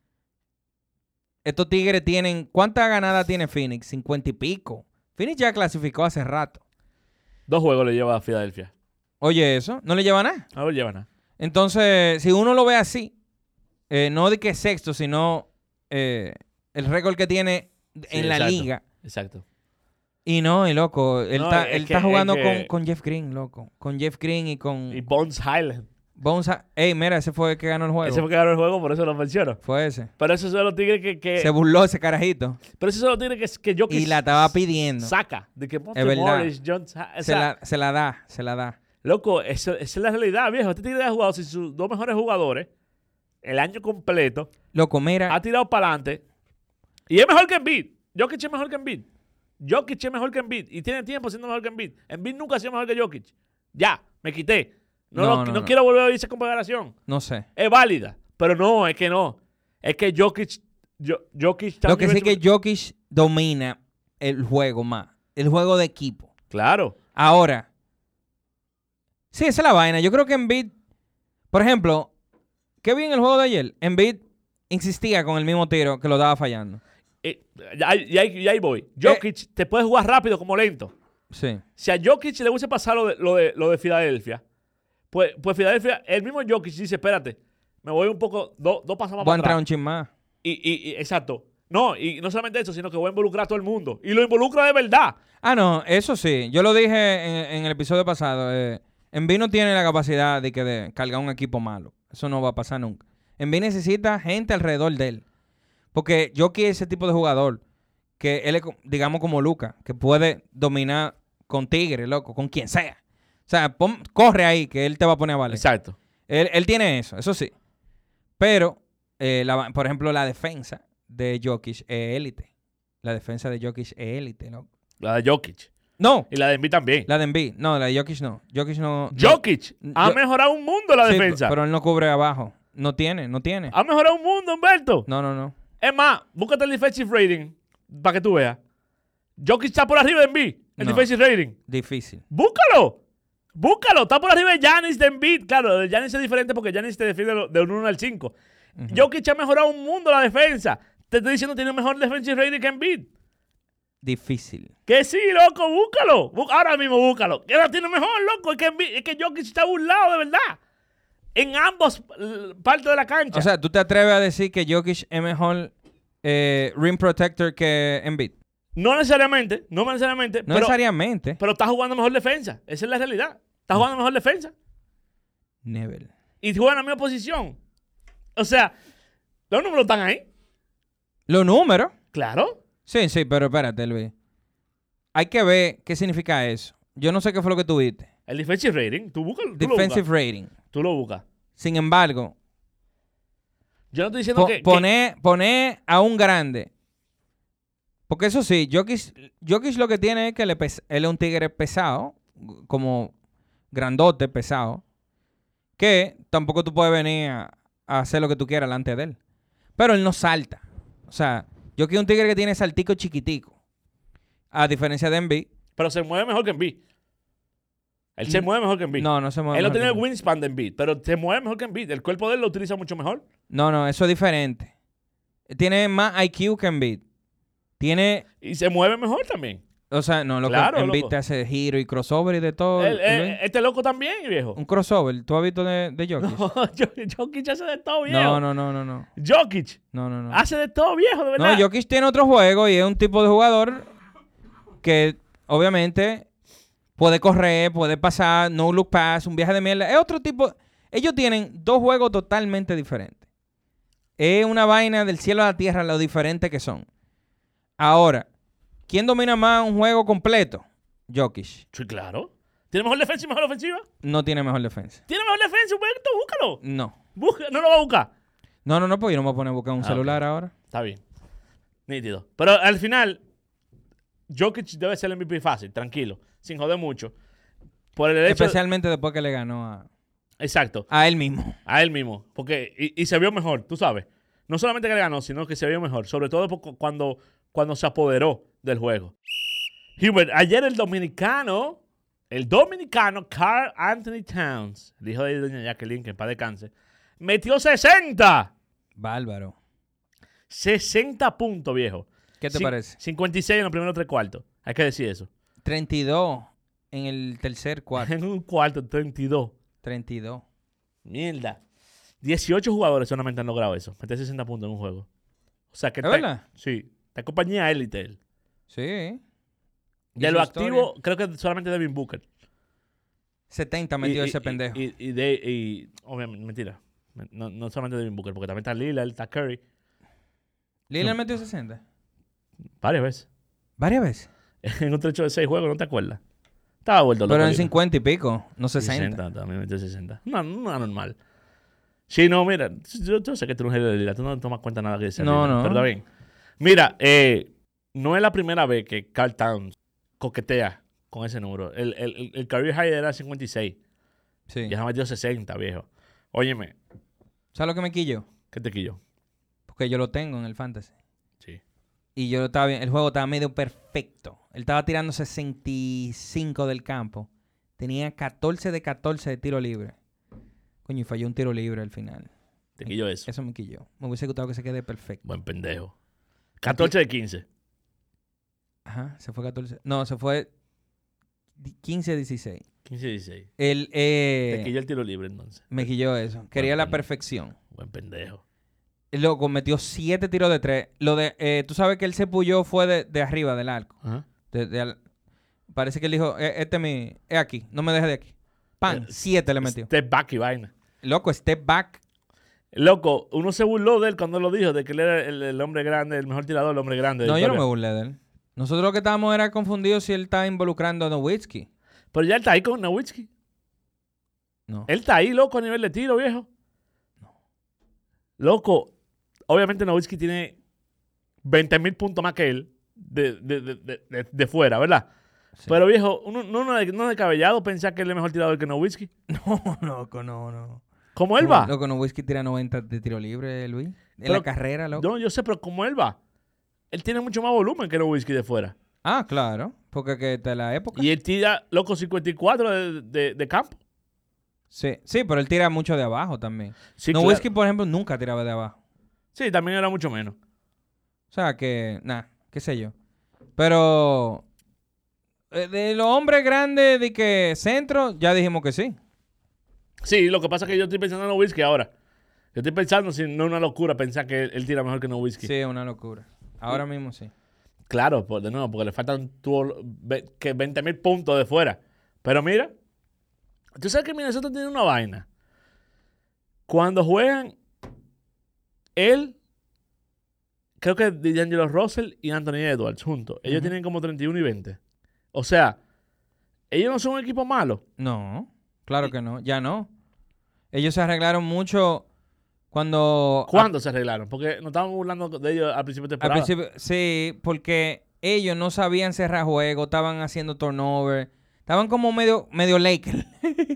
Estos tigres tienen... ¿Cuántas ganadas tiene Phoenix? cincuenta y pico. Phoenix ya clasificó hace rato. Dos juegos le lleva a Filadelfia. Oye, eso. No le lleva nada. No le lleva nada. Entonces, si uno lo ve así, eh, no de que sexto, sino eh, el récord que tiene Sí, en la exacto, liga. Exacto. Y no, y loco, él No, está, es él que- está jugando es que- con, con Jeff Green, loco. Con Jeff Green y con Y Bones Highland. Bones. Ha- Ey, mira, ese fue el que ganó el juego. Ese fue que ganó el juego, por eso lo menciono. Fue ese. Pero esos son los tigres que... que Se burló ese carajito. pero esos son los tigres que, que Jokic Y la estaba pidiendo. saca. De que Monte Es verdad. Morris, Jones... O Se sea, la, se la da, se la da. loco, eso- esa es la realidad, viejo. Este tigre ha jugado sin sus dos mejores jugadores el año completo. Loco, mira. Ha tirado para adelante. Y es mejor que Embiid. Jokic es mejor que Embiid. Jokic es mejor que Embiid. Y tiene tiempo siendo mejor que Embiid. Embiid nunca ha sido mejor que Jokic. Ya, me quité. No, No, lo- no, no no. quiero volver a oír esa comparación. No sé. Es válida. Pero no, es que no. Es que Jokic... Jo- Jokic está a Lo un que nivel sí es que super- Jokic domina el juego más. El juego de equipo. Claro. Ahora, sí, esa es la vaina. Yo creo que Embiid, por ejemplo, ¿qué vi en el juego de ayer? Embiid insistía con el mismo tiro que lo daba fallando. eh, ya, ya, ya ahí voy. Jokic eh, te puede jugar rápido como lento. Sí. Si a Jokic le hubiese pasado lo de, lo de, lo de Filadelfia, pues, pues Filadelfia, el mismo Jokic dice, espérate, me voy un poco, dos do pasos más voy para a entrar atrás. un chin más. Y, y, y, exacto. No, y no solamente eso, sino que voy a involucrar a todo el mundo. Y lo involucra de verdad. Ah, no, eso sí. Yo lo dije en, en el episodio pasado. Eh, Embiid no tiene la capacidad de, que de cargar un equipo malo. Eso no va a pasar nunca. Embiid necesita gente alrededor de él. Porque Jokic es ese tipo de jugador que él es, digamos, como Luka, que puede dominar con Tigre, loco, con quien sea. O sea, pon, corre ahí, que él te va a poner a valer. Exacto. Él, él tiene eso, eso sí. Pero, eh, la, por ejemplo, la defensa de Jokic es élite. La defensa de Jokic es élite, ¿no? La de Jokic. No. Y la de Embiid también. La de Embiid. No, la de Jokic no. Jokic no. Jokic no. ha Yo, mejorado un mundo la sí, defensa. Pero él no cubre abajo. No tiene, no tiene. Ha mejorado un mundo, Humberto. No, no, no. Es más, búscate el defensive rating para que tú veas. Jokic está por arriba de Embiid. El No. defensive rating. Difícil. Búscalo. Búscalo. Está por arriba de Giannis, de Embiid. Claro, de Giannis es diferente porque Giannis te defiende de un uno al cinco. Uh-huh. Jokic ha mejorado un mundo la defensa. Te estoy diciendo que tiene mejor defensive rating que Embiid. Difícil. Que sí, loco, búscalo. Bú- Ahora mismo búscalo. Que la tiene mejor, loco. Es que, Embiid, es que Jokic está burlado de verdad. En ambos uh, partes de la cancha. O sea, ¿tú te atreves a decir que Jokic es mejor eh, rim protector que Embiid? No necesariamente, no necesariamente. No pero, necesariamente. Pero está jugando mejor defensa. Esa es la realidad. Está jugando mejor defensa. Never. Y juega en la misma posición. O sea, los números están ahí. ¿Los números? Claro. Sí, sí, pero espérate, Luis. Hay que ver qué significa eso. Yo no sé qué fue lo que tú viste. El defensive rating, tú buscas. Tú Defensive lo buscas. rating. Tú lo buscas. Sin embargo, yo no estoy diciendo po que, poner, que... poner a un grande. Porque eso sí, Jokic, Jokic lo que tiene es que le pesa, él es un tigre pesado, como grandote, pesado, que tampoco tú puedes venir a, a hacer lo que tú quieras delante de él. Pero él no salta. O sea, Jokic es un tigre que tiene saltico chiquitico. A diferencia de Embiid. Pero se mueve mejor que Embiid. Él se mueve mejor que Embiid. No, no se mueve Él no mejor tiene que el wingspan de Embiid, pero se mueve mejor que Embiid. El cuerpo de él lo utiliza mucho mejor. No, no, eso es diferente. Tiene más I Q que Embiid. Tiene... Y se mueve mejor también. O sea, no, lo Claro, que Embiid loco. te hace giro y crossover y de todo. El- el- este loco también, viejo. Un crossover. ¿Tú has visto de, de Jokic? No, Jokic hace de todo, viejo. No, no, no, no, no. Jokic No, no, no. hace de todo, viejo, de verdad. No, Jokic tiene otro juego y es un tipo de jugador que obviamente puede correr, puede pasar, no look pass, un viaje de mierda. Es otro tipo. Ellos tienen dos juegos totalmente diferentes. Es una vaina del cielo a la tierra lo diferente que son. Ahora, ¿quién domina más un juego completo? Jokic. Sí, claro. ¿Tiene mejor defensa y mejor ofensiva? No tiene mejor defensa. ¿Tiene mejor defensa, Humberto? Búscalo. No. Busca, no lo va a buscar. No, no, no, pues yo no me voy a poner a buscar un Ah, celular ok. ahora. Está bien. Nítido. Pero al final, Jokic debe ser el M V P fácil, tranquilo, sin joder mucho. Por el hecho Especialmente después que le ganó a, de- Exacto. a él mismo. A él mismo. Porque, y, y se vio mejor, tú sabes. No solamente que le ganó, sino que se vio mejor. Sobre todo por- cuando, cuando se apoderó del juego. Hubert, ayer el dominicano, el dominicano Karl Anthony Towns, el hijo de doña Jacqueline, que en paz descanse, metió sesenta. Bárbaro. sesenta puntos, viejo. ¿Qué te Cin- parece? cincuenta y seis en los primeros tres cuartos. Hay que decir eso. treinta y dos en el tercer cuarto. En un cuarto, treinta y dos. treinta y dos. Mierda. dieciocho jugadores solamente han logrado eso. Meter sesenta puntos en un juego. O sea que ¿Es está- verdad? Sí. Está en compañía élite él. Sí. De lo activo, creo que solamente Devin Booker. setenta metió Y- ese y- pendejo. Y, y, de, y obviamente, mentira. No, no solamente Devin Booker, porque también está Lillard, está Curry. Lillard metió sesenta. Varias veces. Varias veces. En un trecho de seis juegos, ¿no te acuerdas? Estaba vuelto loco. Pero en Lillard. cincuenta y pico, no sesenta. sesenta también metió sesenta. No, no anormal. Sí, no, mira, yo, yo sé que tú eres un genio de Lillard, tú no tomas cuenta nada que dice No, Lillard, no. pero está bien. Mira, eh, no es la primera vez que Karl Towns coquetea con ese número. El, el, el, el career high era cincuenta y seis. Sí. Ya se metió sesenta, viejo. Óyeme, ¿Sabes lo que me quillo? ¿qué te quillo? Porque yo lo tengo en el fantasy. Sí. Y yo estaba bien. El juego estaba medio perfecto. Él estaba tirando sesenta y cinco del campo. Tenía catorce de catorce de tiro libre. Coño, y falló un tiro libre al final. Te quillo eso. Eso me quilló. Me hubiese gustado que se quede perfecto. Buen pendejo. catorce de quince. Ajá, se fue catorce. No, se fue quince a dieciséis. quince a dieciséis. El, eh, Te quilló el tiro libre entonces. me quilló eso. Quería Buen la pendejo. perfección. Buen pendejo. El loco metió siete tiros de tres. Lo de, eh, tú sabes que él se puyó fue de, de arriba del arco. Ajá. De- de al- parece que él dijo, "Eh, este es mi, es aquí, no me dejes de aquí. Pan, Eh, siete le metió. Step back y vaina. Loco, step back. Loco, uno se burló de él cuando lo dijo, de que él era el, el hombre grande, el mejor tirador, el hombre grande. de No, yo no historia. me burlé de él. Nosotros lo que estábamos era confundidos si él estaba involucrando a Nowitzki. Pero ya él está ahí con Nowitzki. No. Él está ahí, loco, a nivel de tiro, viejo. Loco, obviamente Nowitzki tiene veinte mil puntos más que él de, de, de, de, de- de fuera, ¿verdad? Sí. Pero viejo, uno no, no, no es descabellado pensar que él es mejor tirador que Nowitzki. No, loco, no, no. ¿Cómo él va? Loco, Nowitzki tira noventa de tiro libre, Luis. En Pero- la carrera, loco. No, yo sé, pero ¿cómo él va? Él tiene mucho más volumen que Nowitzki de fuera. Ah, claro. Porque que de la época. Y él tira, loco, cincuenta y cuatro de, de, de campo. Sí, sí, pero él tira mucho de abajo también. Sí, Nowitzki, claro. por ejemplo, nunca tiraba de abajo. Sí, también era mucho menos. O sea que, nada, qué sé yo. Pero eh, de los hombres grandes de que centro, ya dijimos que sí. Sí, lo que pasa es que yo estoy pensando en Nowitzki ahora. Yo estoy pensando, si no es una locura, pensar que él, él tira mejor que Nowitzki. Sí, es una locura. Ahora mismo sí. Claro, pues, de nuevo, porque le faltan tu- ve- que veinte mil puntos de fuera. Pero mira, tú sabes que Minnesota tiene una vaina. Cuando juegan, él, creo que D'Angelo Russell y Anthony Edwards juntos, ellos Ujú. tienen como treinta y uno y veinte. O sea, ellos no son un equipo malo. No, claro que no, ya no. Ellos se arreglaron mucho cuando... ¿Cuándo se arreglaron? Porque nos estábamos burlando de ellos al principio de Al temporada. principio, sí, porque ellos no sabían cerrar juego, estaban haciendo turnover, estaban como medio, medio Lakers.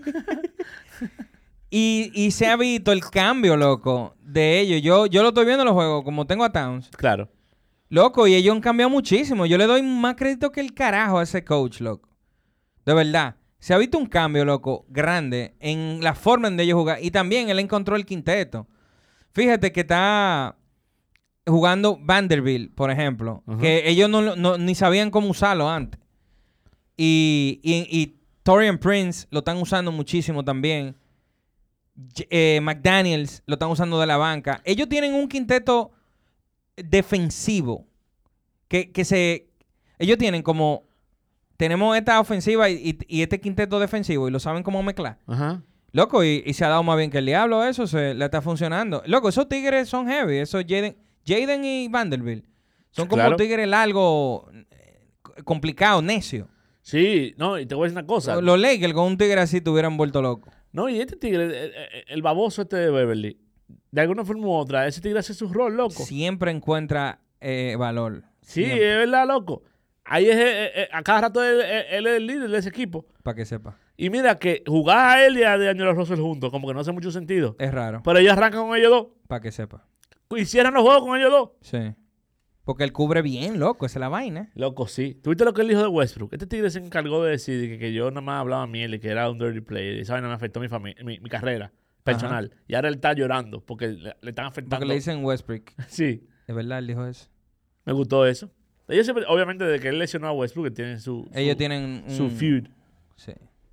y, y se ha visto el cambio, loco, de ellos. Yo, yo lo estoy viendo en los juegos, como tengo a Towns. Claro. Loco, y ellos han cambiado muchísimo. Yo le doy más crédito que el carajo a ese coach, loco. De verdad. Se ha visto un cambio, loco, grande en la forma en de ellos jugar. Y también él encontró el quinteto. Fíjate que está jugando Vanderbilt, por ejemplo, Ajá. que ellos no, no- ni sabían cómo usarlo antes. Y, y, y Taurean Prince lo están usando muchísimo también. J- eh, McDaniels lo están usando de la banca. Ellos tienen un quinteto defensivo que, que se... Ellos tienen como... Tenemos esta ofensiva y, y- y este quinteto defensivo y lo saben cómo mezclar. Ajá. Loco, y, y se ha dado más bien que el diablo eso, se le está funcionando. Loco, esos tigres son heavy, esos Jaden, Jaden y Vanderbilt. Son como Claro. tigres largos, eh, complicados, necios. Sí, no, y te voy a decir una cosa. Los Lakers con un tigre así te hubieran vuelto loco. No, y este tigre, el, el- el baboso este de Beverly, de alguna forma u otra, ese tigre hace su rol, loco. Sí, Siempre encuentra eh, valor. es verdad, loco. Ahí es, eh, eh, a cada rato él, él- él es el líder de ese equipo. Para que sepa. Y mira que jugar a él y a D'Angelo Russell juntos, como que no hace mucho sentido. Es raro. Pero ellos arrancan con ellos dos. Para que sepa. Y cierran los juegos con ellos dos. Sí. Porque él cubre bien, loco. Esa es la vaina. Loco, sí. ¿Tuviste lo que él dijo de Westbrook? Este tigre se encargó de decir que, que yo nada más hablaba miel y que era un dirty player. Y esa vaina me afectó mi, fami- mi, mi carrera personal. Y ahora él está llorando porque le, le están afectando. Porque le dicen Westbrook. Sí, De verdad, él dijo eso. me gustó eso. Ellos siempre, obviamente, desde que él lesionó a Westbrook, que tienen su, su, Ellos tienen un... su feud. Sí.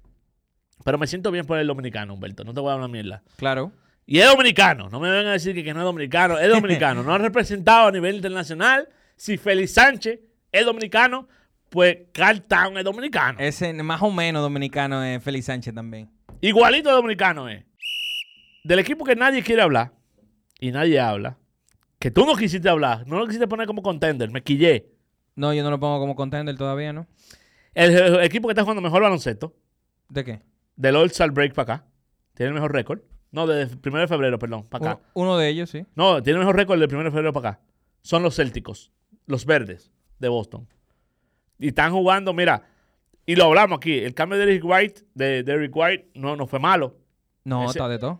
Pero me siento bien por el dominicano, Humberto. No te voy a dar una mierda. Claro. Y es dominicano. No me vengan a decir que, que no es dominicano. Es dominicano. No ha representado a nivel internacional. Si Félix Sánchez es dominicano, pues Carl Town es dominicano. Ese más o menos dominicano es Félix Sánchez también. Igualito de dominicano es. Del equipo que nadie quiere hablar, y nadie habla, que tú no quisiste hablar, no lo quisiste poner como contender, me quillé. No, yo no lo pongo como contender todavía, ¿no? El, el equipo que está jugando mejor baloncesto, ¿De qué? del All-Star Break para acá, tiene el mejor récord. No, desde primero de febrero, perdón, para acá. Uno, uno de ellos, sí. No, tiene el mejor récord del primero de febrero para acá. Son los Célticos, los verdes de Boston. Y están jugando, mira, y lo hablamos aquí, el cambio de Eric White, de, de Eric White, no, no fue malo. No, Ese- está de todo.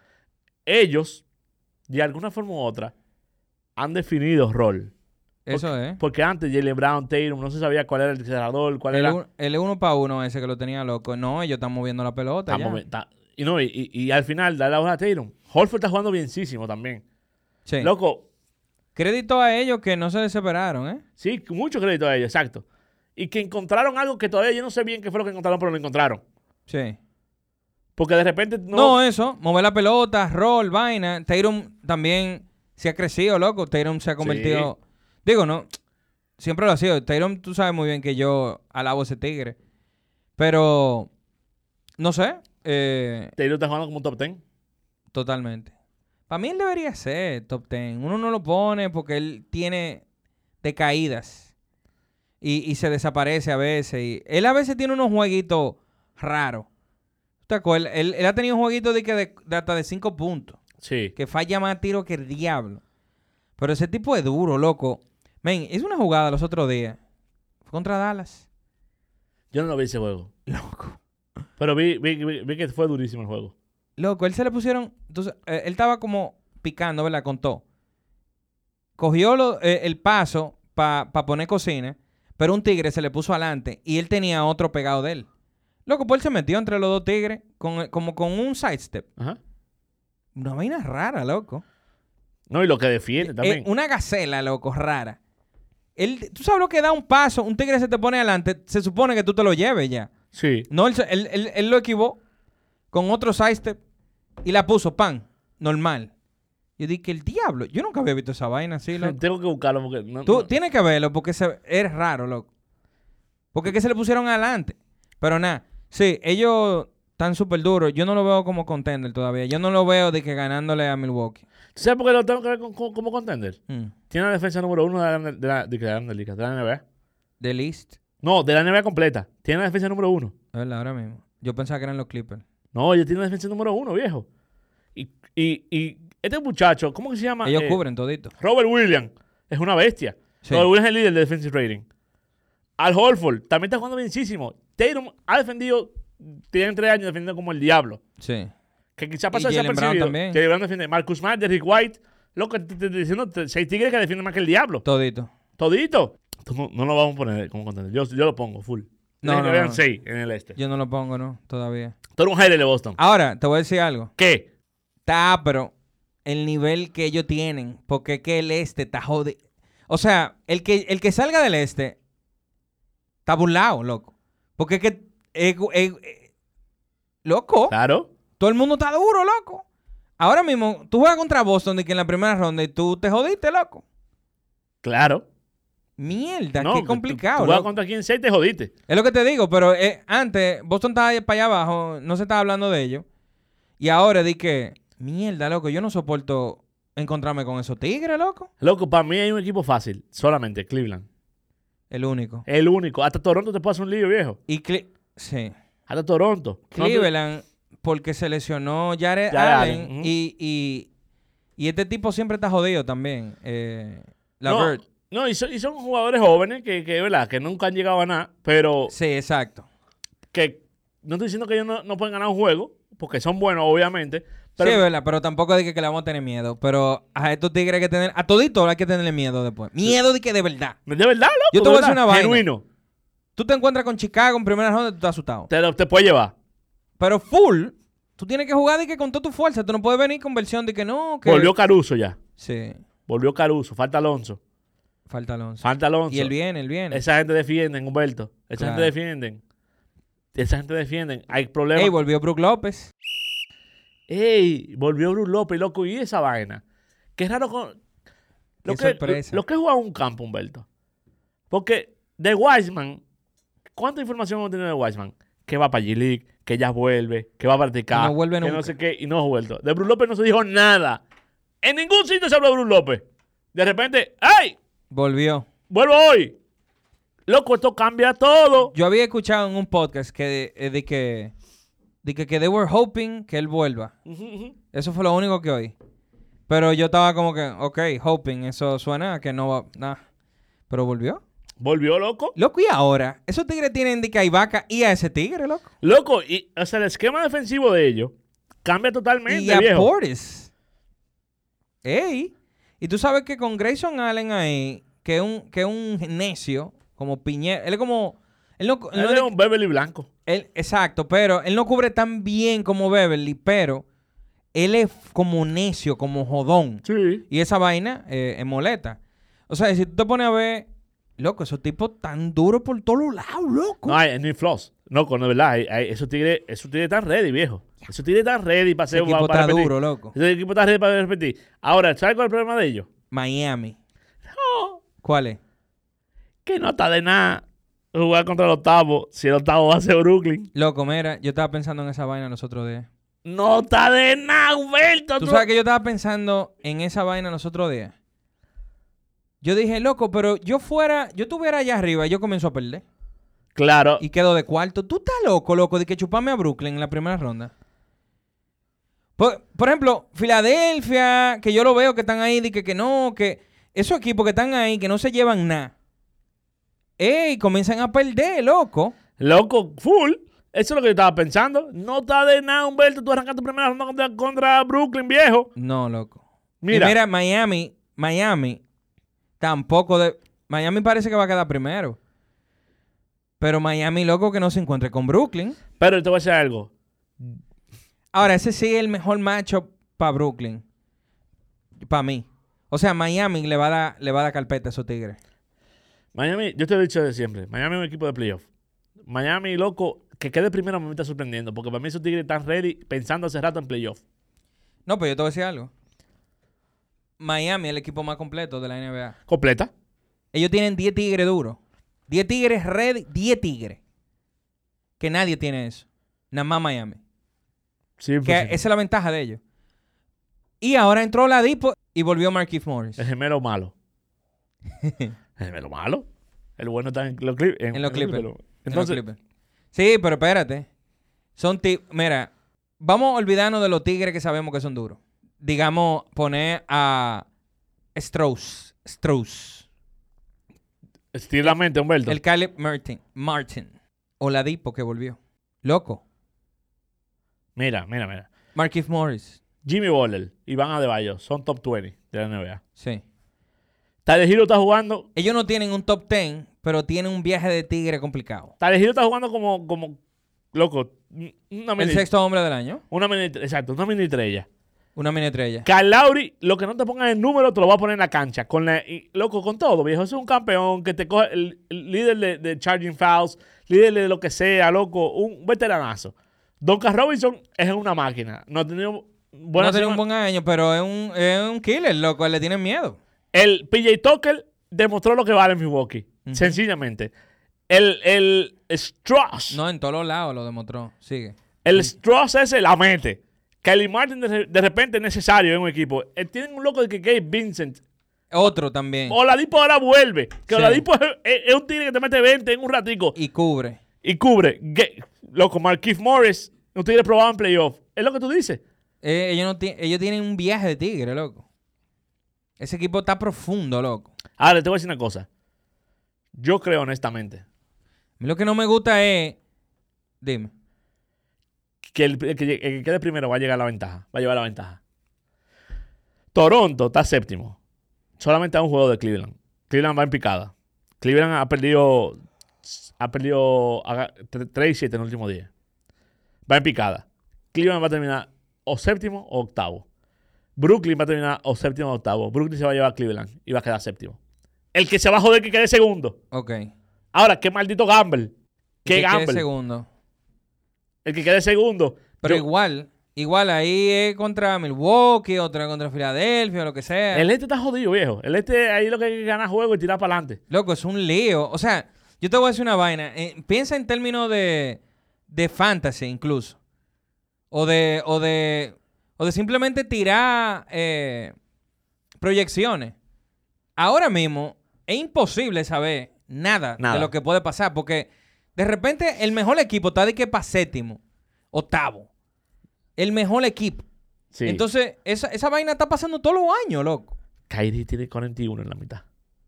Ellos, de alguna forma u otra, han definido rol. Eso es. Porque antes Jaylen Brown, Tatum, no se sabía cuál era el cerrador, cuál El, era... un- el uno para uno ese que lo tenía loco. No, ellos están moviendo la pelota Está ya. movi- está- y, no, y, y- y al final, da la hoja a Tatum. Horford está jugando bienísimo también. Sí. Loco, Crédito a ellos que no se desesperaron, ¿eh? Sí, mucho crédito a ellos, exacto. Y que encontraron algo que todavía yo no sé bien qué fue lo que encontraron, pero lo encontraron. Sí. Porque de repente no... No, eso. Mover la pelota, roll, vaina. Tatum también se ha crecido, loco. Tatum se ha convertido... Sí. Digo, no... Siempre lo ha sido. Tatum, tú sabes muy bien que yo alabo a ese tigre. Pero... No sé. Eh, Tatum está jugando como un top diez. Totalmente. Para mí él debería ser top diez. Uno no lo pone porque él tiene decaídas. Y, y se desaparece a veces. Y él a veces tiene unos jueguitos raros. ¿Te acuerdas? Él, él ha tenido jueguitos de, que de, de hasta de cinco puntos. Sí. Que falla más tiro que el diablo. Pero ese tipo es duro, loco. Men, es una jugada los otros días. Fue contra Dallas. Yo no lo vi ese juego. Loco. Pero vi, vi, vi, vi que fue durísimo el juego. Loco, él se le pusieron... Entonces, eh, él estaba como picando, ¿verdad? Con todo. Cogió lo, eh, el paso para pa poner cocina, pero un tigre se le puso adelante y él tenía otro pegado de él. Loco, pues él se metió entre los dos tigres con, como con un sidestep. Ajá. Una vaina rara, loco. No, y lo que defiende también. Eh, una gacela, loco, rara. Él, tú sabes lo que da un paso, un tigre se te pone adelante, se supone que tú te lo lleves ya. Sí. No, él, él, él, él lo equivocó con otro sidestep y la puso, pan, normal. Yo dije, el diablo, yo nunca había visto esa vaina así, loco. Tengo que buscarlo porque... No, Tú no. tienes que verlo porque se, es raro, loco. Porque es que se le pusieron adelante. Pero nada, sí, ellos están súper duros. Yo no lo veo como contender todavía. Yo no lo veo de que ganándole a Milwaukee. ¿Tú sabes por qué lo tengo que ver con, con, como contender? Mm. Tiene la defensa número uno de la, de la, de la, de la, de la N B A. The least. No, de la N B A completa. Tiene la defensa número uno. Es verdad, ahora mismo. Yo pensaba que eran los Clippers. No, ellos tienen la defensa número uno, viejo. Y, y, y este muchacho, ¿cómo que se llama? Ellos eh, cubren todito. Robert Williams. Es una bestia. Sí. Robert Williams es el líder de defensive rating. Al Horford también está jugando bienísimo. Tatum ha defendido, tiene tres años defendiendo como el diablo. Sí. Que quizá pasa Y Jaylen Brown desapercibido. también. Jaylen Brown defiende. Marcus Smart, Derrick White. Loco, te estoy diciendo seis tigres que defienden más que el diablo. Todito. Todito. No, no lo vamos a poner como contender. Yo, yo lo pongo full. No, Dejen no, que vean no. seis en el este. Yo no lo pongo, ¿no? Todavía. Tú eres un hater de Boston. Ahora, te voy a decir algo. ¿Qué? Está, pero el nivel que ellos tienen, porque es que el este está jodido. O sea, el que, el que salga del este está burlado, loco. Porque es que, eh, eh, eh, loco, Claro. todo el mundo está duro, loco. Ahora mismo, tú juegas contra Boston de que en la primera ronda y tú te jodiste, loco. Claro. Mierda, No, qué tú- complicado, Tú, tú juegas loco. contra quien seis te jodiste. Es lo que te digo, pero eh, antes Boston estaba ahí para allá abajo, no se estaba hablando de ello. Y ahora di que, mierda, loco, yo no soporto encontrarme con esos tigres, loco. Loco, para mí hay un equipo fácil. Solamente Cleveland. El único. El único. Hasta Toronto te puede hacer un lío, viejo. Y Cle- sí. Hasta Toronto. No te- Cleveland, porque se lesionó Jared, Jared Allen, Allen, ujú. y, y, y este tipo siempre está jodido también. Eh, no, Lavert. no y, son, y son jugadores jóvenes que, que, ¿verdad? Que nunca han llegado a nada, pero Sí, exacto. que no estoy diciendo que ellos no, no pueden ganar un juego, porque son buenos, obviamente. Pero Sí, es verdad, pero tampoco dije que le vamos a tener miedo. Pero a estos tigres hay que tener, a todito hay que tenerle miedo después. Miedo de que de verdad. de verdad, loco. Yo te voy a de decir verdad, una vaina. Genuino. Tú te encuentras con Chicago en primera ronda y tú estás asustado. Te, lo- te puede llevar. Pero full, tú tienes que jugar de que con toda tu fuerza. Tú no puedes venir con versión de que no, que... Volvió Caruso ya. Sí, Volvió Caruso. Falta Alonso. falta Alonso. Falta Alonso. Y él viene, él viene. Esa gente defiende, Humberto. Esa Claro. gente defiende. Esa gente defiende. Hay problemas. Ey, volvió Brook López. Ey, volvió Bruce López, loco. ¿Y esa vaina? Qué raro con... Lo Qué que, sorpresa. Lo, lo que es jugar un campo, Humberto. Porque de Wiseman, ¿cuánta información hemos tenido de Wiseman? Que va para G-League, que ya vuelve, que va a practicar, Y no vuelve que nunca. no sé qué, y no ha vuelto. De Bruce López no se dijo nada. En ningún sitio se habló de Bruce López. De repente, ¡ay! Volvió. ¡Vuelvo hoy! Loco, esto cambia todo. Yo había escuchado en un podcast que de, de que de que, que they were hoping que él vuelva. Ujú, ujú. Eso fue lo único que oí. Pero yo estaba como que, ok, hoping, eso suena a que no va, nada. Pero volvió. Volvió, loco. Loco, y ahora, esos tigres tienen de que a Ibaka y a ese tigre, loco. Loco, y, o sea, el esquema defensivo de ellos cambia totalmente, Y a viejo. Portis. Ey. Y tú sabes que con Grayson Allen ahí, que es un, que es un necio, como Piñera, él es como... Él no, él Él no es es- un Beverly blanco. él- exacto, pero él no cubre tan bien como Beverly, pero él es como necio, como jodón. Sí. Y esa vaina eh, es molesta. O sea, si tú te pones a ver, loco, esos tipos tan duros por todos los lados, loco. No, hay, no hay floss. No, con de verdad, hay, hay, esos tigres, esos tigres están ready, viejo. Esos tigres están ready para Ese hacer equipo para está repetir. duro, loco. Ese equipo está ready para repetir. Ahora, ¿sabes cuál es el problema de ellos? Miami. No, ¿Cuál es? que no está de nada jugar contra el octavo si el octavo va a ser Brooklyn. Loco, mira, yo estaba pensando en esa vaina los otros días. No está de nada, Humberto. Tú sabes que yo estaba pensando en esa vaina los otros días. Yo dije, loco, pero yo fuera, yo estuviera allá arriba y yo comienzo a perder. Claro. Y quedo de cuarto. Tú estás loco, loco, de que chupame a Brooklyn en la primera ronda. Por, por ejemplo, Filadelfia, que yo lo veo que están ahí, de que, que no, que esos equipos que están ahí, que no se llevan nada. Ey, comienzan a perder, loco. Loco, full. Eso es lo que yo estaba pensando. No está de nada, Humberto. Tú arrancaste tu primera ronda contra, contra Brooklyn, viejo. No, loco. Mira. Y mira, Miami, Miami, tampoco de... Miami parece que va a quedar primero. Pero Miami, loco, que no se encuentre con Brooklyn. Pero te voy a decir algo. Ahora, ese sí es el mejor matchup para Brooklyn. Para mí. O sea, Miami le va a dar, le va a dar carpeta a esos tigres. Miami, yo te lo he dicho de siempre. Miami es un equipo de playoff. Miami, loco, que quede primero me está sorprendiendo. Porque para mí esos tigres están ready pensando hace rato en playoff. No, pero yo te voy a decir algo. Miami es el equipo más completo de la N B A. ¿Completa? Ellos tienen diez tigres duros. diez tigres ready. diez tigres. Que nadie tiene eso. Nada más Miami. Sí, Que esa es la ventaja de ellos. Y ahora entró Ladipo y volvió Markieff Morris. El gemelo malo. El gemelo malo. El bueno está en los Clippers. En los Clippers. Entonces, En los Clippers. Sí, pero espérate. Son ti- Mira, vamos a olvidarnos de los tigres que sabemos que son duros. Digamos, poner a Strauss. Strauss. estira la mente, Humberto. El Caleb Martin. Martin. O Ladipo que volvió. Loco. Mira, mira, mira. Markieff Morris. Jimmy Butler, Iván Adebayo son top veinte de la N B A. Sí. Tyler Hero está jugando. Ellos no tienen un top diez, pero tienen un viaje de tigre complicado. Tyler Hero está jugando como, como loco. Una El mini, sexto hombre del año. una mini, exacto, una mini estrella. Una mini estrella. Kyle Lowry, lo que no te pongan en número, te lo va a poner en la cancha. Con la, y, loco, con todo, viejo. Es un campeón que te coge el, el líder de, de charging fouls, líder de lo que sea, loco. Un veteranazo. Duncan Robinson es una máquina. No ha tenido buena no tiene un semana. buen año, pero es un, es un killer, loco. Le tienen miedo. El P J Tucker demostró lo que vale en Milwaukee. Ujú. Sencillamente. El, el Strauss. No, en todos los lados lo demostró. Sigue. El Strauss ese la mete. Kelly Martin de, de repente es necesario en un equipo. Eh, tienen un loco de que Gabe Vincent. Otro también. Oladipo ahora vuelve. Que Sí. Oladipo es, es- es un tigre que te mete veinte en un ratico Y cubre. y cubre. Ga- loco, Markieff Morris, un tigre probado en playoff. Es lo que tú dices. Eh, ellos, no ti- ellos tienen un viaje de tigre, loco. Ese equipo está profundo, loco. Ahora, te voy a decir una cosa. Yo creo honestamente A mí lo que no me gusta es... Dime. que el, el que el que quede primero va a llegar a la ventaja. Va a llevar la ventaja. Toronto está séptimo. Solamente a un juego de Cleveland. Cleveland va en picada. Cleveland ha perdido ha perdido tres y siete en los últimos días. Va en picada. Cleveland va a terminar o séptimo o octavo. Brooklyn va a terminar o séptimo o octavo. Brooklyn se va a llevar a Cleveland y va a quedar séptimo. El que se va a joder que quede segundo. Ok. Ahora, qué maldito gamble. Qué Que quede gamble. segundo. El que quede segundo. Pero Yo- igual, igual ahí es contra Milwaukee, otra contra Filadelfia, o lo que sea. el este está jodido, viejo. El este ahí lo que hay que ganar juego y tirar para adelante. Loco, es un lío. O sea, yo te voy a decir una vaina. Eh, piensa en términos de, de fantasy incluso. O de, o de, o de simplemente tirar eh, proyecciones. Ahora mismo es imposible saber nada, Nada. de lo que puede pasar. Porque de repente el mejor equipo está de que para séptimo, octavo. El mejor equipo. Sí. Entonces, esa, esa vaina está pasando todos los años, loco. Kyrie tiene cuarenta y uno en la mitad.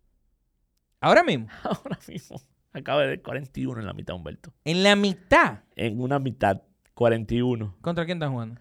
Ahora mismo. Ahora mismo. Acaba de ver cuarenta y uno en la mitad, Humberto. En la mitad. En una mitad, cuarenta y uno. ¿Contra quién están jugando?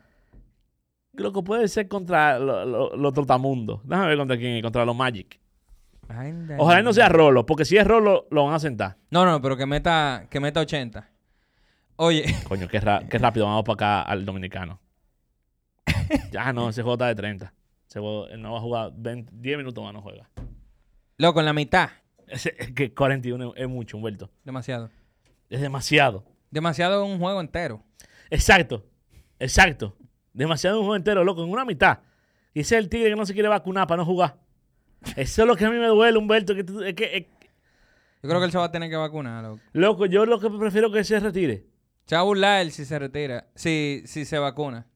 Lo que puede ser contra los lo, lo trotamundos. Déjame ver contra quién. Contra los Magic. Anda. Ojalá no sea Rolo, porque si es Rolo, lo van a sentar. No, no, pero que meta, que meta ochenta. Oye, Coño, qué, ra- qué rápido vamos para acá al dominicano. Ya no, ese juego está de treinta. Ese juego, él no va a jugar veinte, diez minutos más, no juega. Loco, en la mitad. Ese, es que cuarenta y uno es, es mucho, Humberto. Demasiado. Es demasiado. Demasiado un juego entero. Exacto, exacto. Demasiado un juego entero, loco, en una mitad. Y ese es el tigre que no se quiere vacunar para no jugar. Eso es lo que a mí me duele, Humberto. Que tú- es que, es- Yo creo que él se va a tener que vacunar, loco. loco, yo lo que prefiero que se retire. Se va a burlar él si se retira. Si, si se vacuna.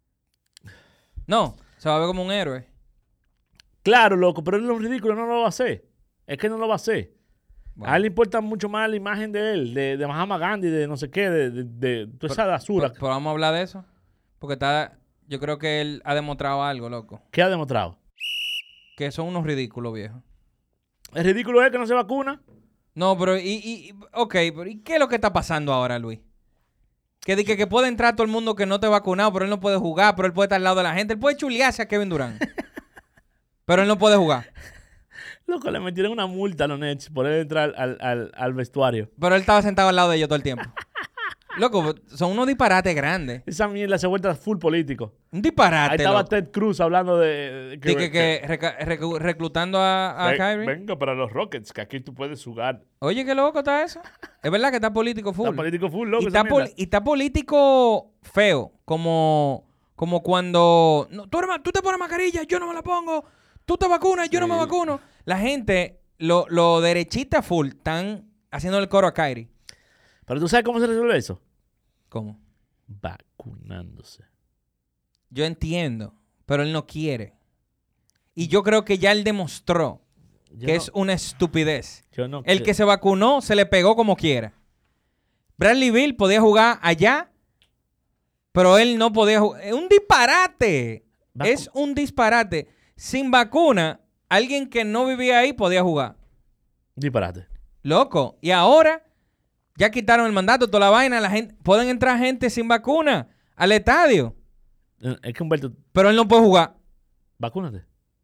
No, se va a ver como un héroe. Claro, loco, pero es lo ridículo, no lo va a hacer. Es que no lo va a hacer. Bueno, A él le importa mucho más la imagen de él, de, de Mahatma Gandhi, de no sé qué, de, de, de toda esa basura. pero, pero vamos a hablar de eso. Porque está, yo creo que él ha demostrado algo, loco. ¿Qué ha demostrado? Que son unos ridículos, viejo. El ridículo es que no se vacuna. No, pero, y, y, ok, pero ¿y qué es lo que está pasando ahora, Luis? Que, di que, que puede entrar todo el mundo que no esté vacunado, pero él no puede jugar, pero él puede estar al lado de la gente. Él puede chulearse a Kevin Durant. Pero él no puede jugar. Loco, le metieron una multa a los Nets por él entrar al, al, al vestuario. Pero él estaba sentado al lado de ellos todo el tiempo. Loco, son unos disparates grandes. Esa mierda se ha vuelto full político. Un disparate, Ahí estaba loco. Ted Cruz hablando de... Di que, que reca- recu- reclutando a, a Ven- Kyrie. Venga para los Rockets, que aquí tú puedes jugar. Oye, qué loco está eso. Es verdad que está político full. Está político full, loco. y, esa está poli- mierda. y está político feo. Como, como cuando... No, tú, eres ma- tú te pones mascarilla, yo no me la pongo. Tú te vacunas, yo no me Sí. vacuno. La gente, lo, lo derechita full, están haciendo el coro a Kyrie. Pero tú sabes cómo se resuelve eso. ¿Cómo? Vacunándose. Yo entiendo, pero él no quiere. Y yo creo que ya él demostró Yo que no- es una estupidez. yo no El cre- que se vacunó se le pegó como quiera. Bradley Beal podía jugar allá, pero él no podía jugar. Es un disparate. Vacu- Es un disparate. Sin vacuna, alguien que no vivía ahí podía jugar. Disparate. Loco. Y ahora ya quitaron el mandato, toda la vaina. La gente, pueden entrar gente sin vacuna al estadio, Eh, Es que Humberto, pero él no puede jugar. vacúnate.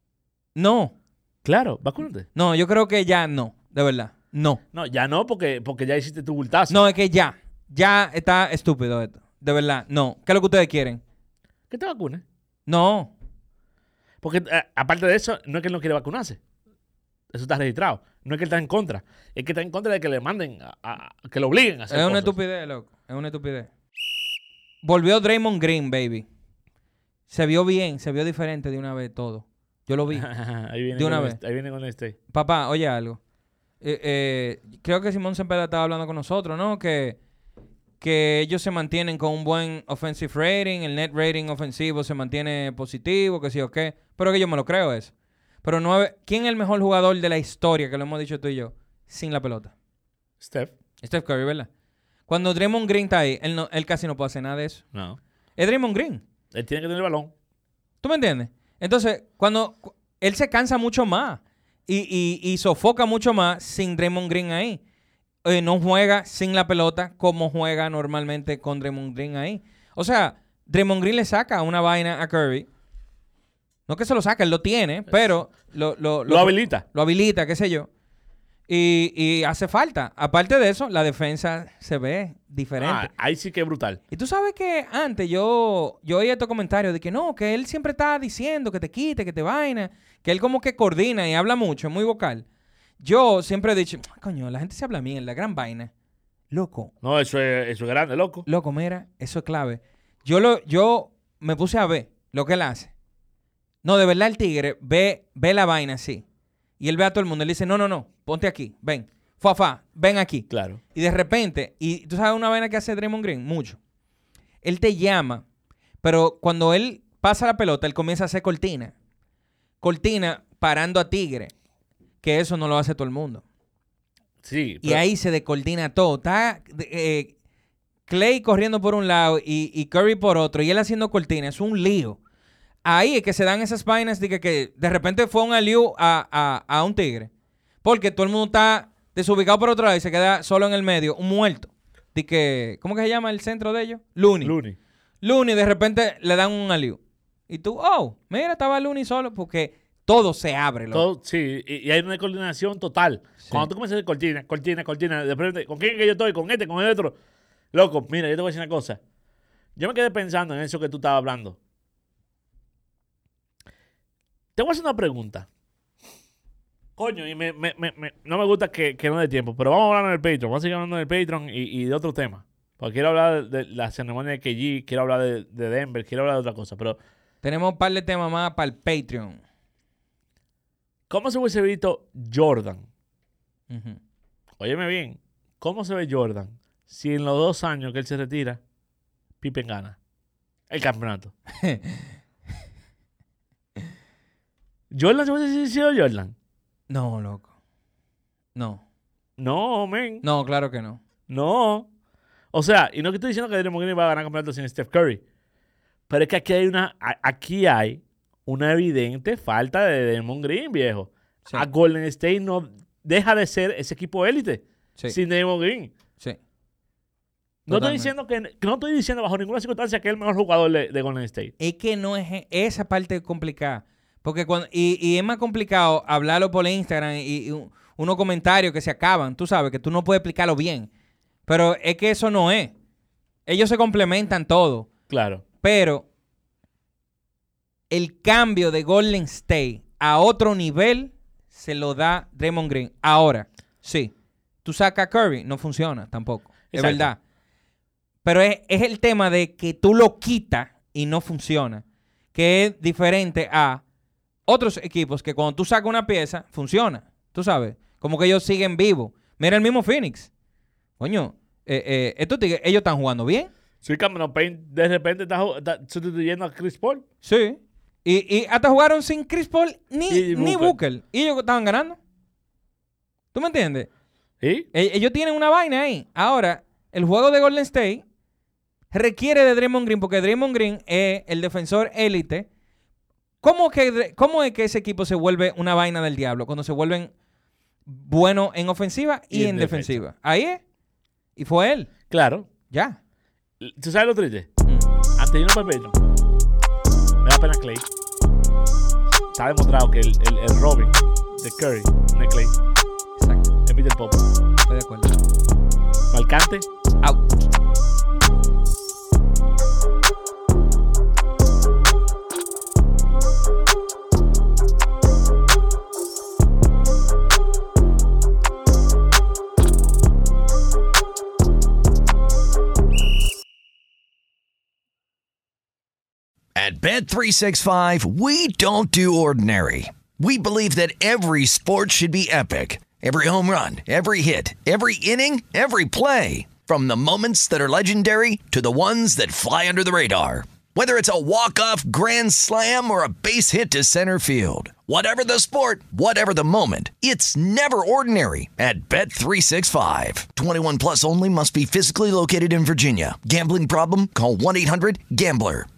No. Claro, vacúnate. No, yo creo que ya no. De verdad. No. No, ya no, porque, porque ya hiciste tu bultazo. No, es que ya. Ya está estúpido esto. De verdad. No. ¿Qué es lo que ustedes quieren? Que te vacunes. No. Porque eh, aparte de eso, no es que él no quiere vacunarse. Eso está registrado. No es que él está en contra. Es que está en contra de que le manden, a, a- que lo obliguen a hacer Es una cosas. estupidez, loco. Es una estupidez. Volvió Draymond Green, baby. Se vio bien, se vio diferente de una vez todo. Yo lo vi. ahí viene De una con vez. este- ahí viene con este. Papá, oye algo. Eh, eh, creo que Simón Cepeda estaba hablando con nosotros, ¿no? Que, que ellos se mantienen con un buen offensive rating, el net rating ofensivo se mantiene positivo, que sí o qué. Pero que yo me lo creo eso. Pero nueve, ¿quién es el mejor jugador de la historia, que lo hemos dicho tú y yo, sin la pelota? Steph. Steph Curry, ¿verdad? Cuando Draymond Green está ahí, él, no, él casi no puede hacer nada de eso. No. Es Draymond Green. Él tiene que tener el balón. ¿Tú me entiendes? Entonces, cuando cu- él se cansa mucho más y, y, y sofoca mucho más sin Draymond Green ahí. Eh, no juega sin la pelota como juega normalmente con Draymond Green ahí. O sea, Draymond Green le saca una vaina a Curry. No que se lo saca, él lo tiene, pero lo, lo, Lo habilita. Lo habilita, qué sé yo. Y, y hace falta. Aparte de eso, la defensa se ve diferente. Ah, ahí sí que es brutal. Y tú sabes que antes yo, yo oía estos comentarios de que no, que él siempre está diciendo que te quite, que te vaina, que él como que coordina y habla mucho, es muy vocal. Yo siempre he dicho, "Ah, coño, la gente se habla mierda, gran vaina. Loco, No, eso es, eso es grande, loco. loco, mira, eso es clave. Yo, lo, yo me puse a ver lo que él hace. No, de verdad el tigre ve, ve la vaina así. Y él ve a todo el mundo y le dice, no, no, no, ponte aquí, ven. Fafá, ven aquí. Claro. Y de repente, y tú sabes una vaina que hace Draymond Green, mucho. Él te llama, pero cuando él pasa la pelota, él comienza a hacer cortina. Cortina parando a Tigre, que eso no lo hace todo el mundo. Sí. Y pero- ahí se descoordina todo. Está eh, Clay corriendo por un lado y, y Curry por otro, y él haciendo cortina. Es un lío. Ahí es que se dan esas vainas de que, que de repente fue un aliu a, a, a un Tigre. Porque todo el mundo está desubicado por otro lado y se queda solo en el medio, un muerto. De que, ¿cómo que se llama el centro de ellos? Looney. Looney. Looney, de repente le dan un aliu. Y tú, oh, mira, estaba Looney solo porque todo se abre, loco. Todo, sí, y, y hay una coordinación total. Sí. Cuando tú comienzas a hacer cortina, cortina, cortina, de repente, ¿con quién es que yo estoy? ¿Con este? ¿Con el otro? Loco, mira, yo te voy a decir una cosa. Yo me quedé pensando en eso que tú estabas hablando. Te voy a hacer una pregunta. Coño, y me, me, me, me- no me gusta que, que no dé tiempo, pero vamos a hablar en el Patreon. Vamos a seguir hablando del Patreon y, y de otro tema. Porque quiero hablar de, de la ceremonia de K G, quiero hablar de, de Denver, quiero hablar de otra cosa. Pero, Tenemos un par de temas más para el Patreon. ¿cómo se hubiese visto Jordan? Ujú. Óyeme bien, ¿cómo se ve Jordan si en los dos años que él se retira, Pippen gana el campeonato? ¿Jordan se hubiese sido Jordan? No, loco. No. No, men. No, claro que no. No. O sea, y no que estoy diciendo que Draymond Green va a ganar campeonato sin Steph Curry. Pero es que aquí hay una, a- aquí hay una evidente falta de Draymond Green, viejo. Sí. A Golden State no deja de ser ese equipo élite Sí. sin Draymond Green. Sí. No estoy Totalmente. diciendo que, que no estoy diciendo bajo ninguna circunstancia que es el mejor jugador de, de Golden State. Es que no es esa parte complicada. Porque cuando, y, y es más complicado hablarlo por Instagram y, y un- unos comentarios que se acaban. Tú sabes que tú no puedes explicarlo bien. Pero es que eso no es. Ellos se complementan todo. Claro. Pero el cambio de Golden State a otro nivel se lo da Draymond Green. Ahora, sí, tú sacas a Curry, no funciona tampoco. Es Exacto. verdad. Pero es, es el tema de que tú lo quitas y no funciona. Que es diferente a otros equipos que cuando tú sacas una pieza, funciona. Tú sabes, como que ellos siguen vivos. Mira el mismo Phoenix. Coño, eh, eh, estos tigres, ellos están jugando bien. Sí, Cameron Payne de repente está, ju- está sustituyendo a Chris Paul. Sí. Y, y hasta jugaron sin Chris Paul ni, Y ni Booker. Booker. Y ellos estaban ganando. ¿Tú me entiendes? ¿Sí? E- ellos tienen una vaina ahí. Ahora, el juego de Golden State requiere de Draymond Green porque Draymond Green es el defensor élite. ¿Cómo, que, ¿Cómo es que ese equipo se vuelve una vaina del diablo? Cuando se vuelven buenos en ofensiva y, Y en en defensa. defensiva. Ahí es. Y fue él. Claro. Ya. ¿Tú sabes lo triste? Mm. Antes de irnos para el Patreon, me da pena Clay. Está demostrado que el, el, el Robin de Curry no es Clay, Exacto. es Peter Pop. Estoy de acuerdo. Marcante. Out. At Bet three sixty-five, we don't do ordinary. We believe that every sport should be epic. Every home run, every hit, every inning, every play. From the moments that are legendary to the ones that fly under the radar. Whether it's a walk-off grand slam or a base hit to center field. Whatever the sport, whatever the moment, it's never ordinary at Bet three sixty-five. twenty-one plus only, must be physically located in Virginia. Gambling problem? Call one eight hundred gambler.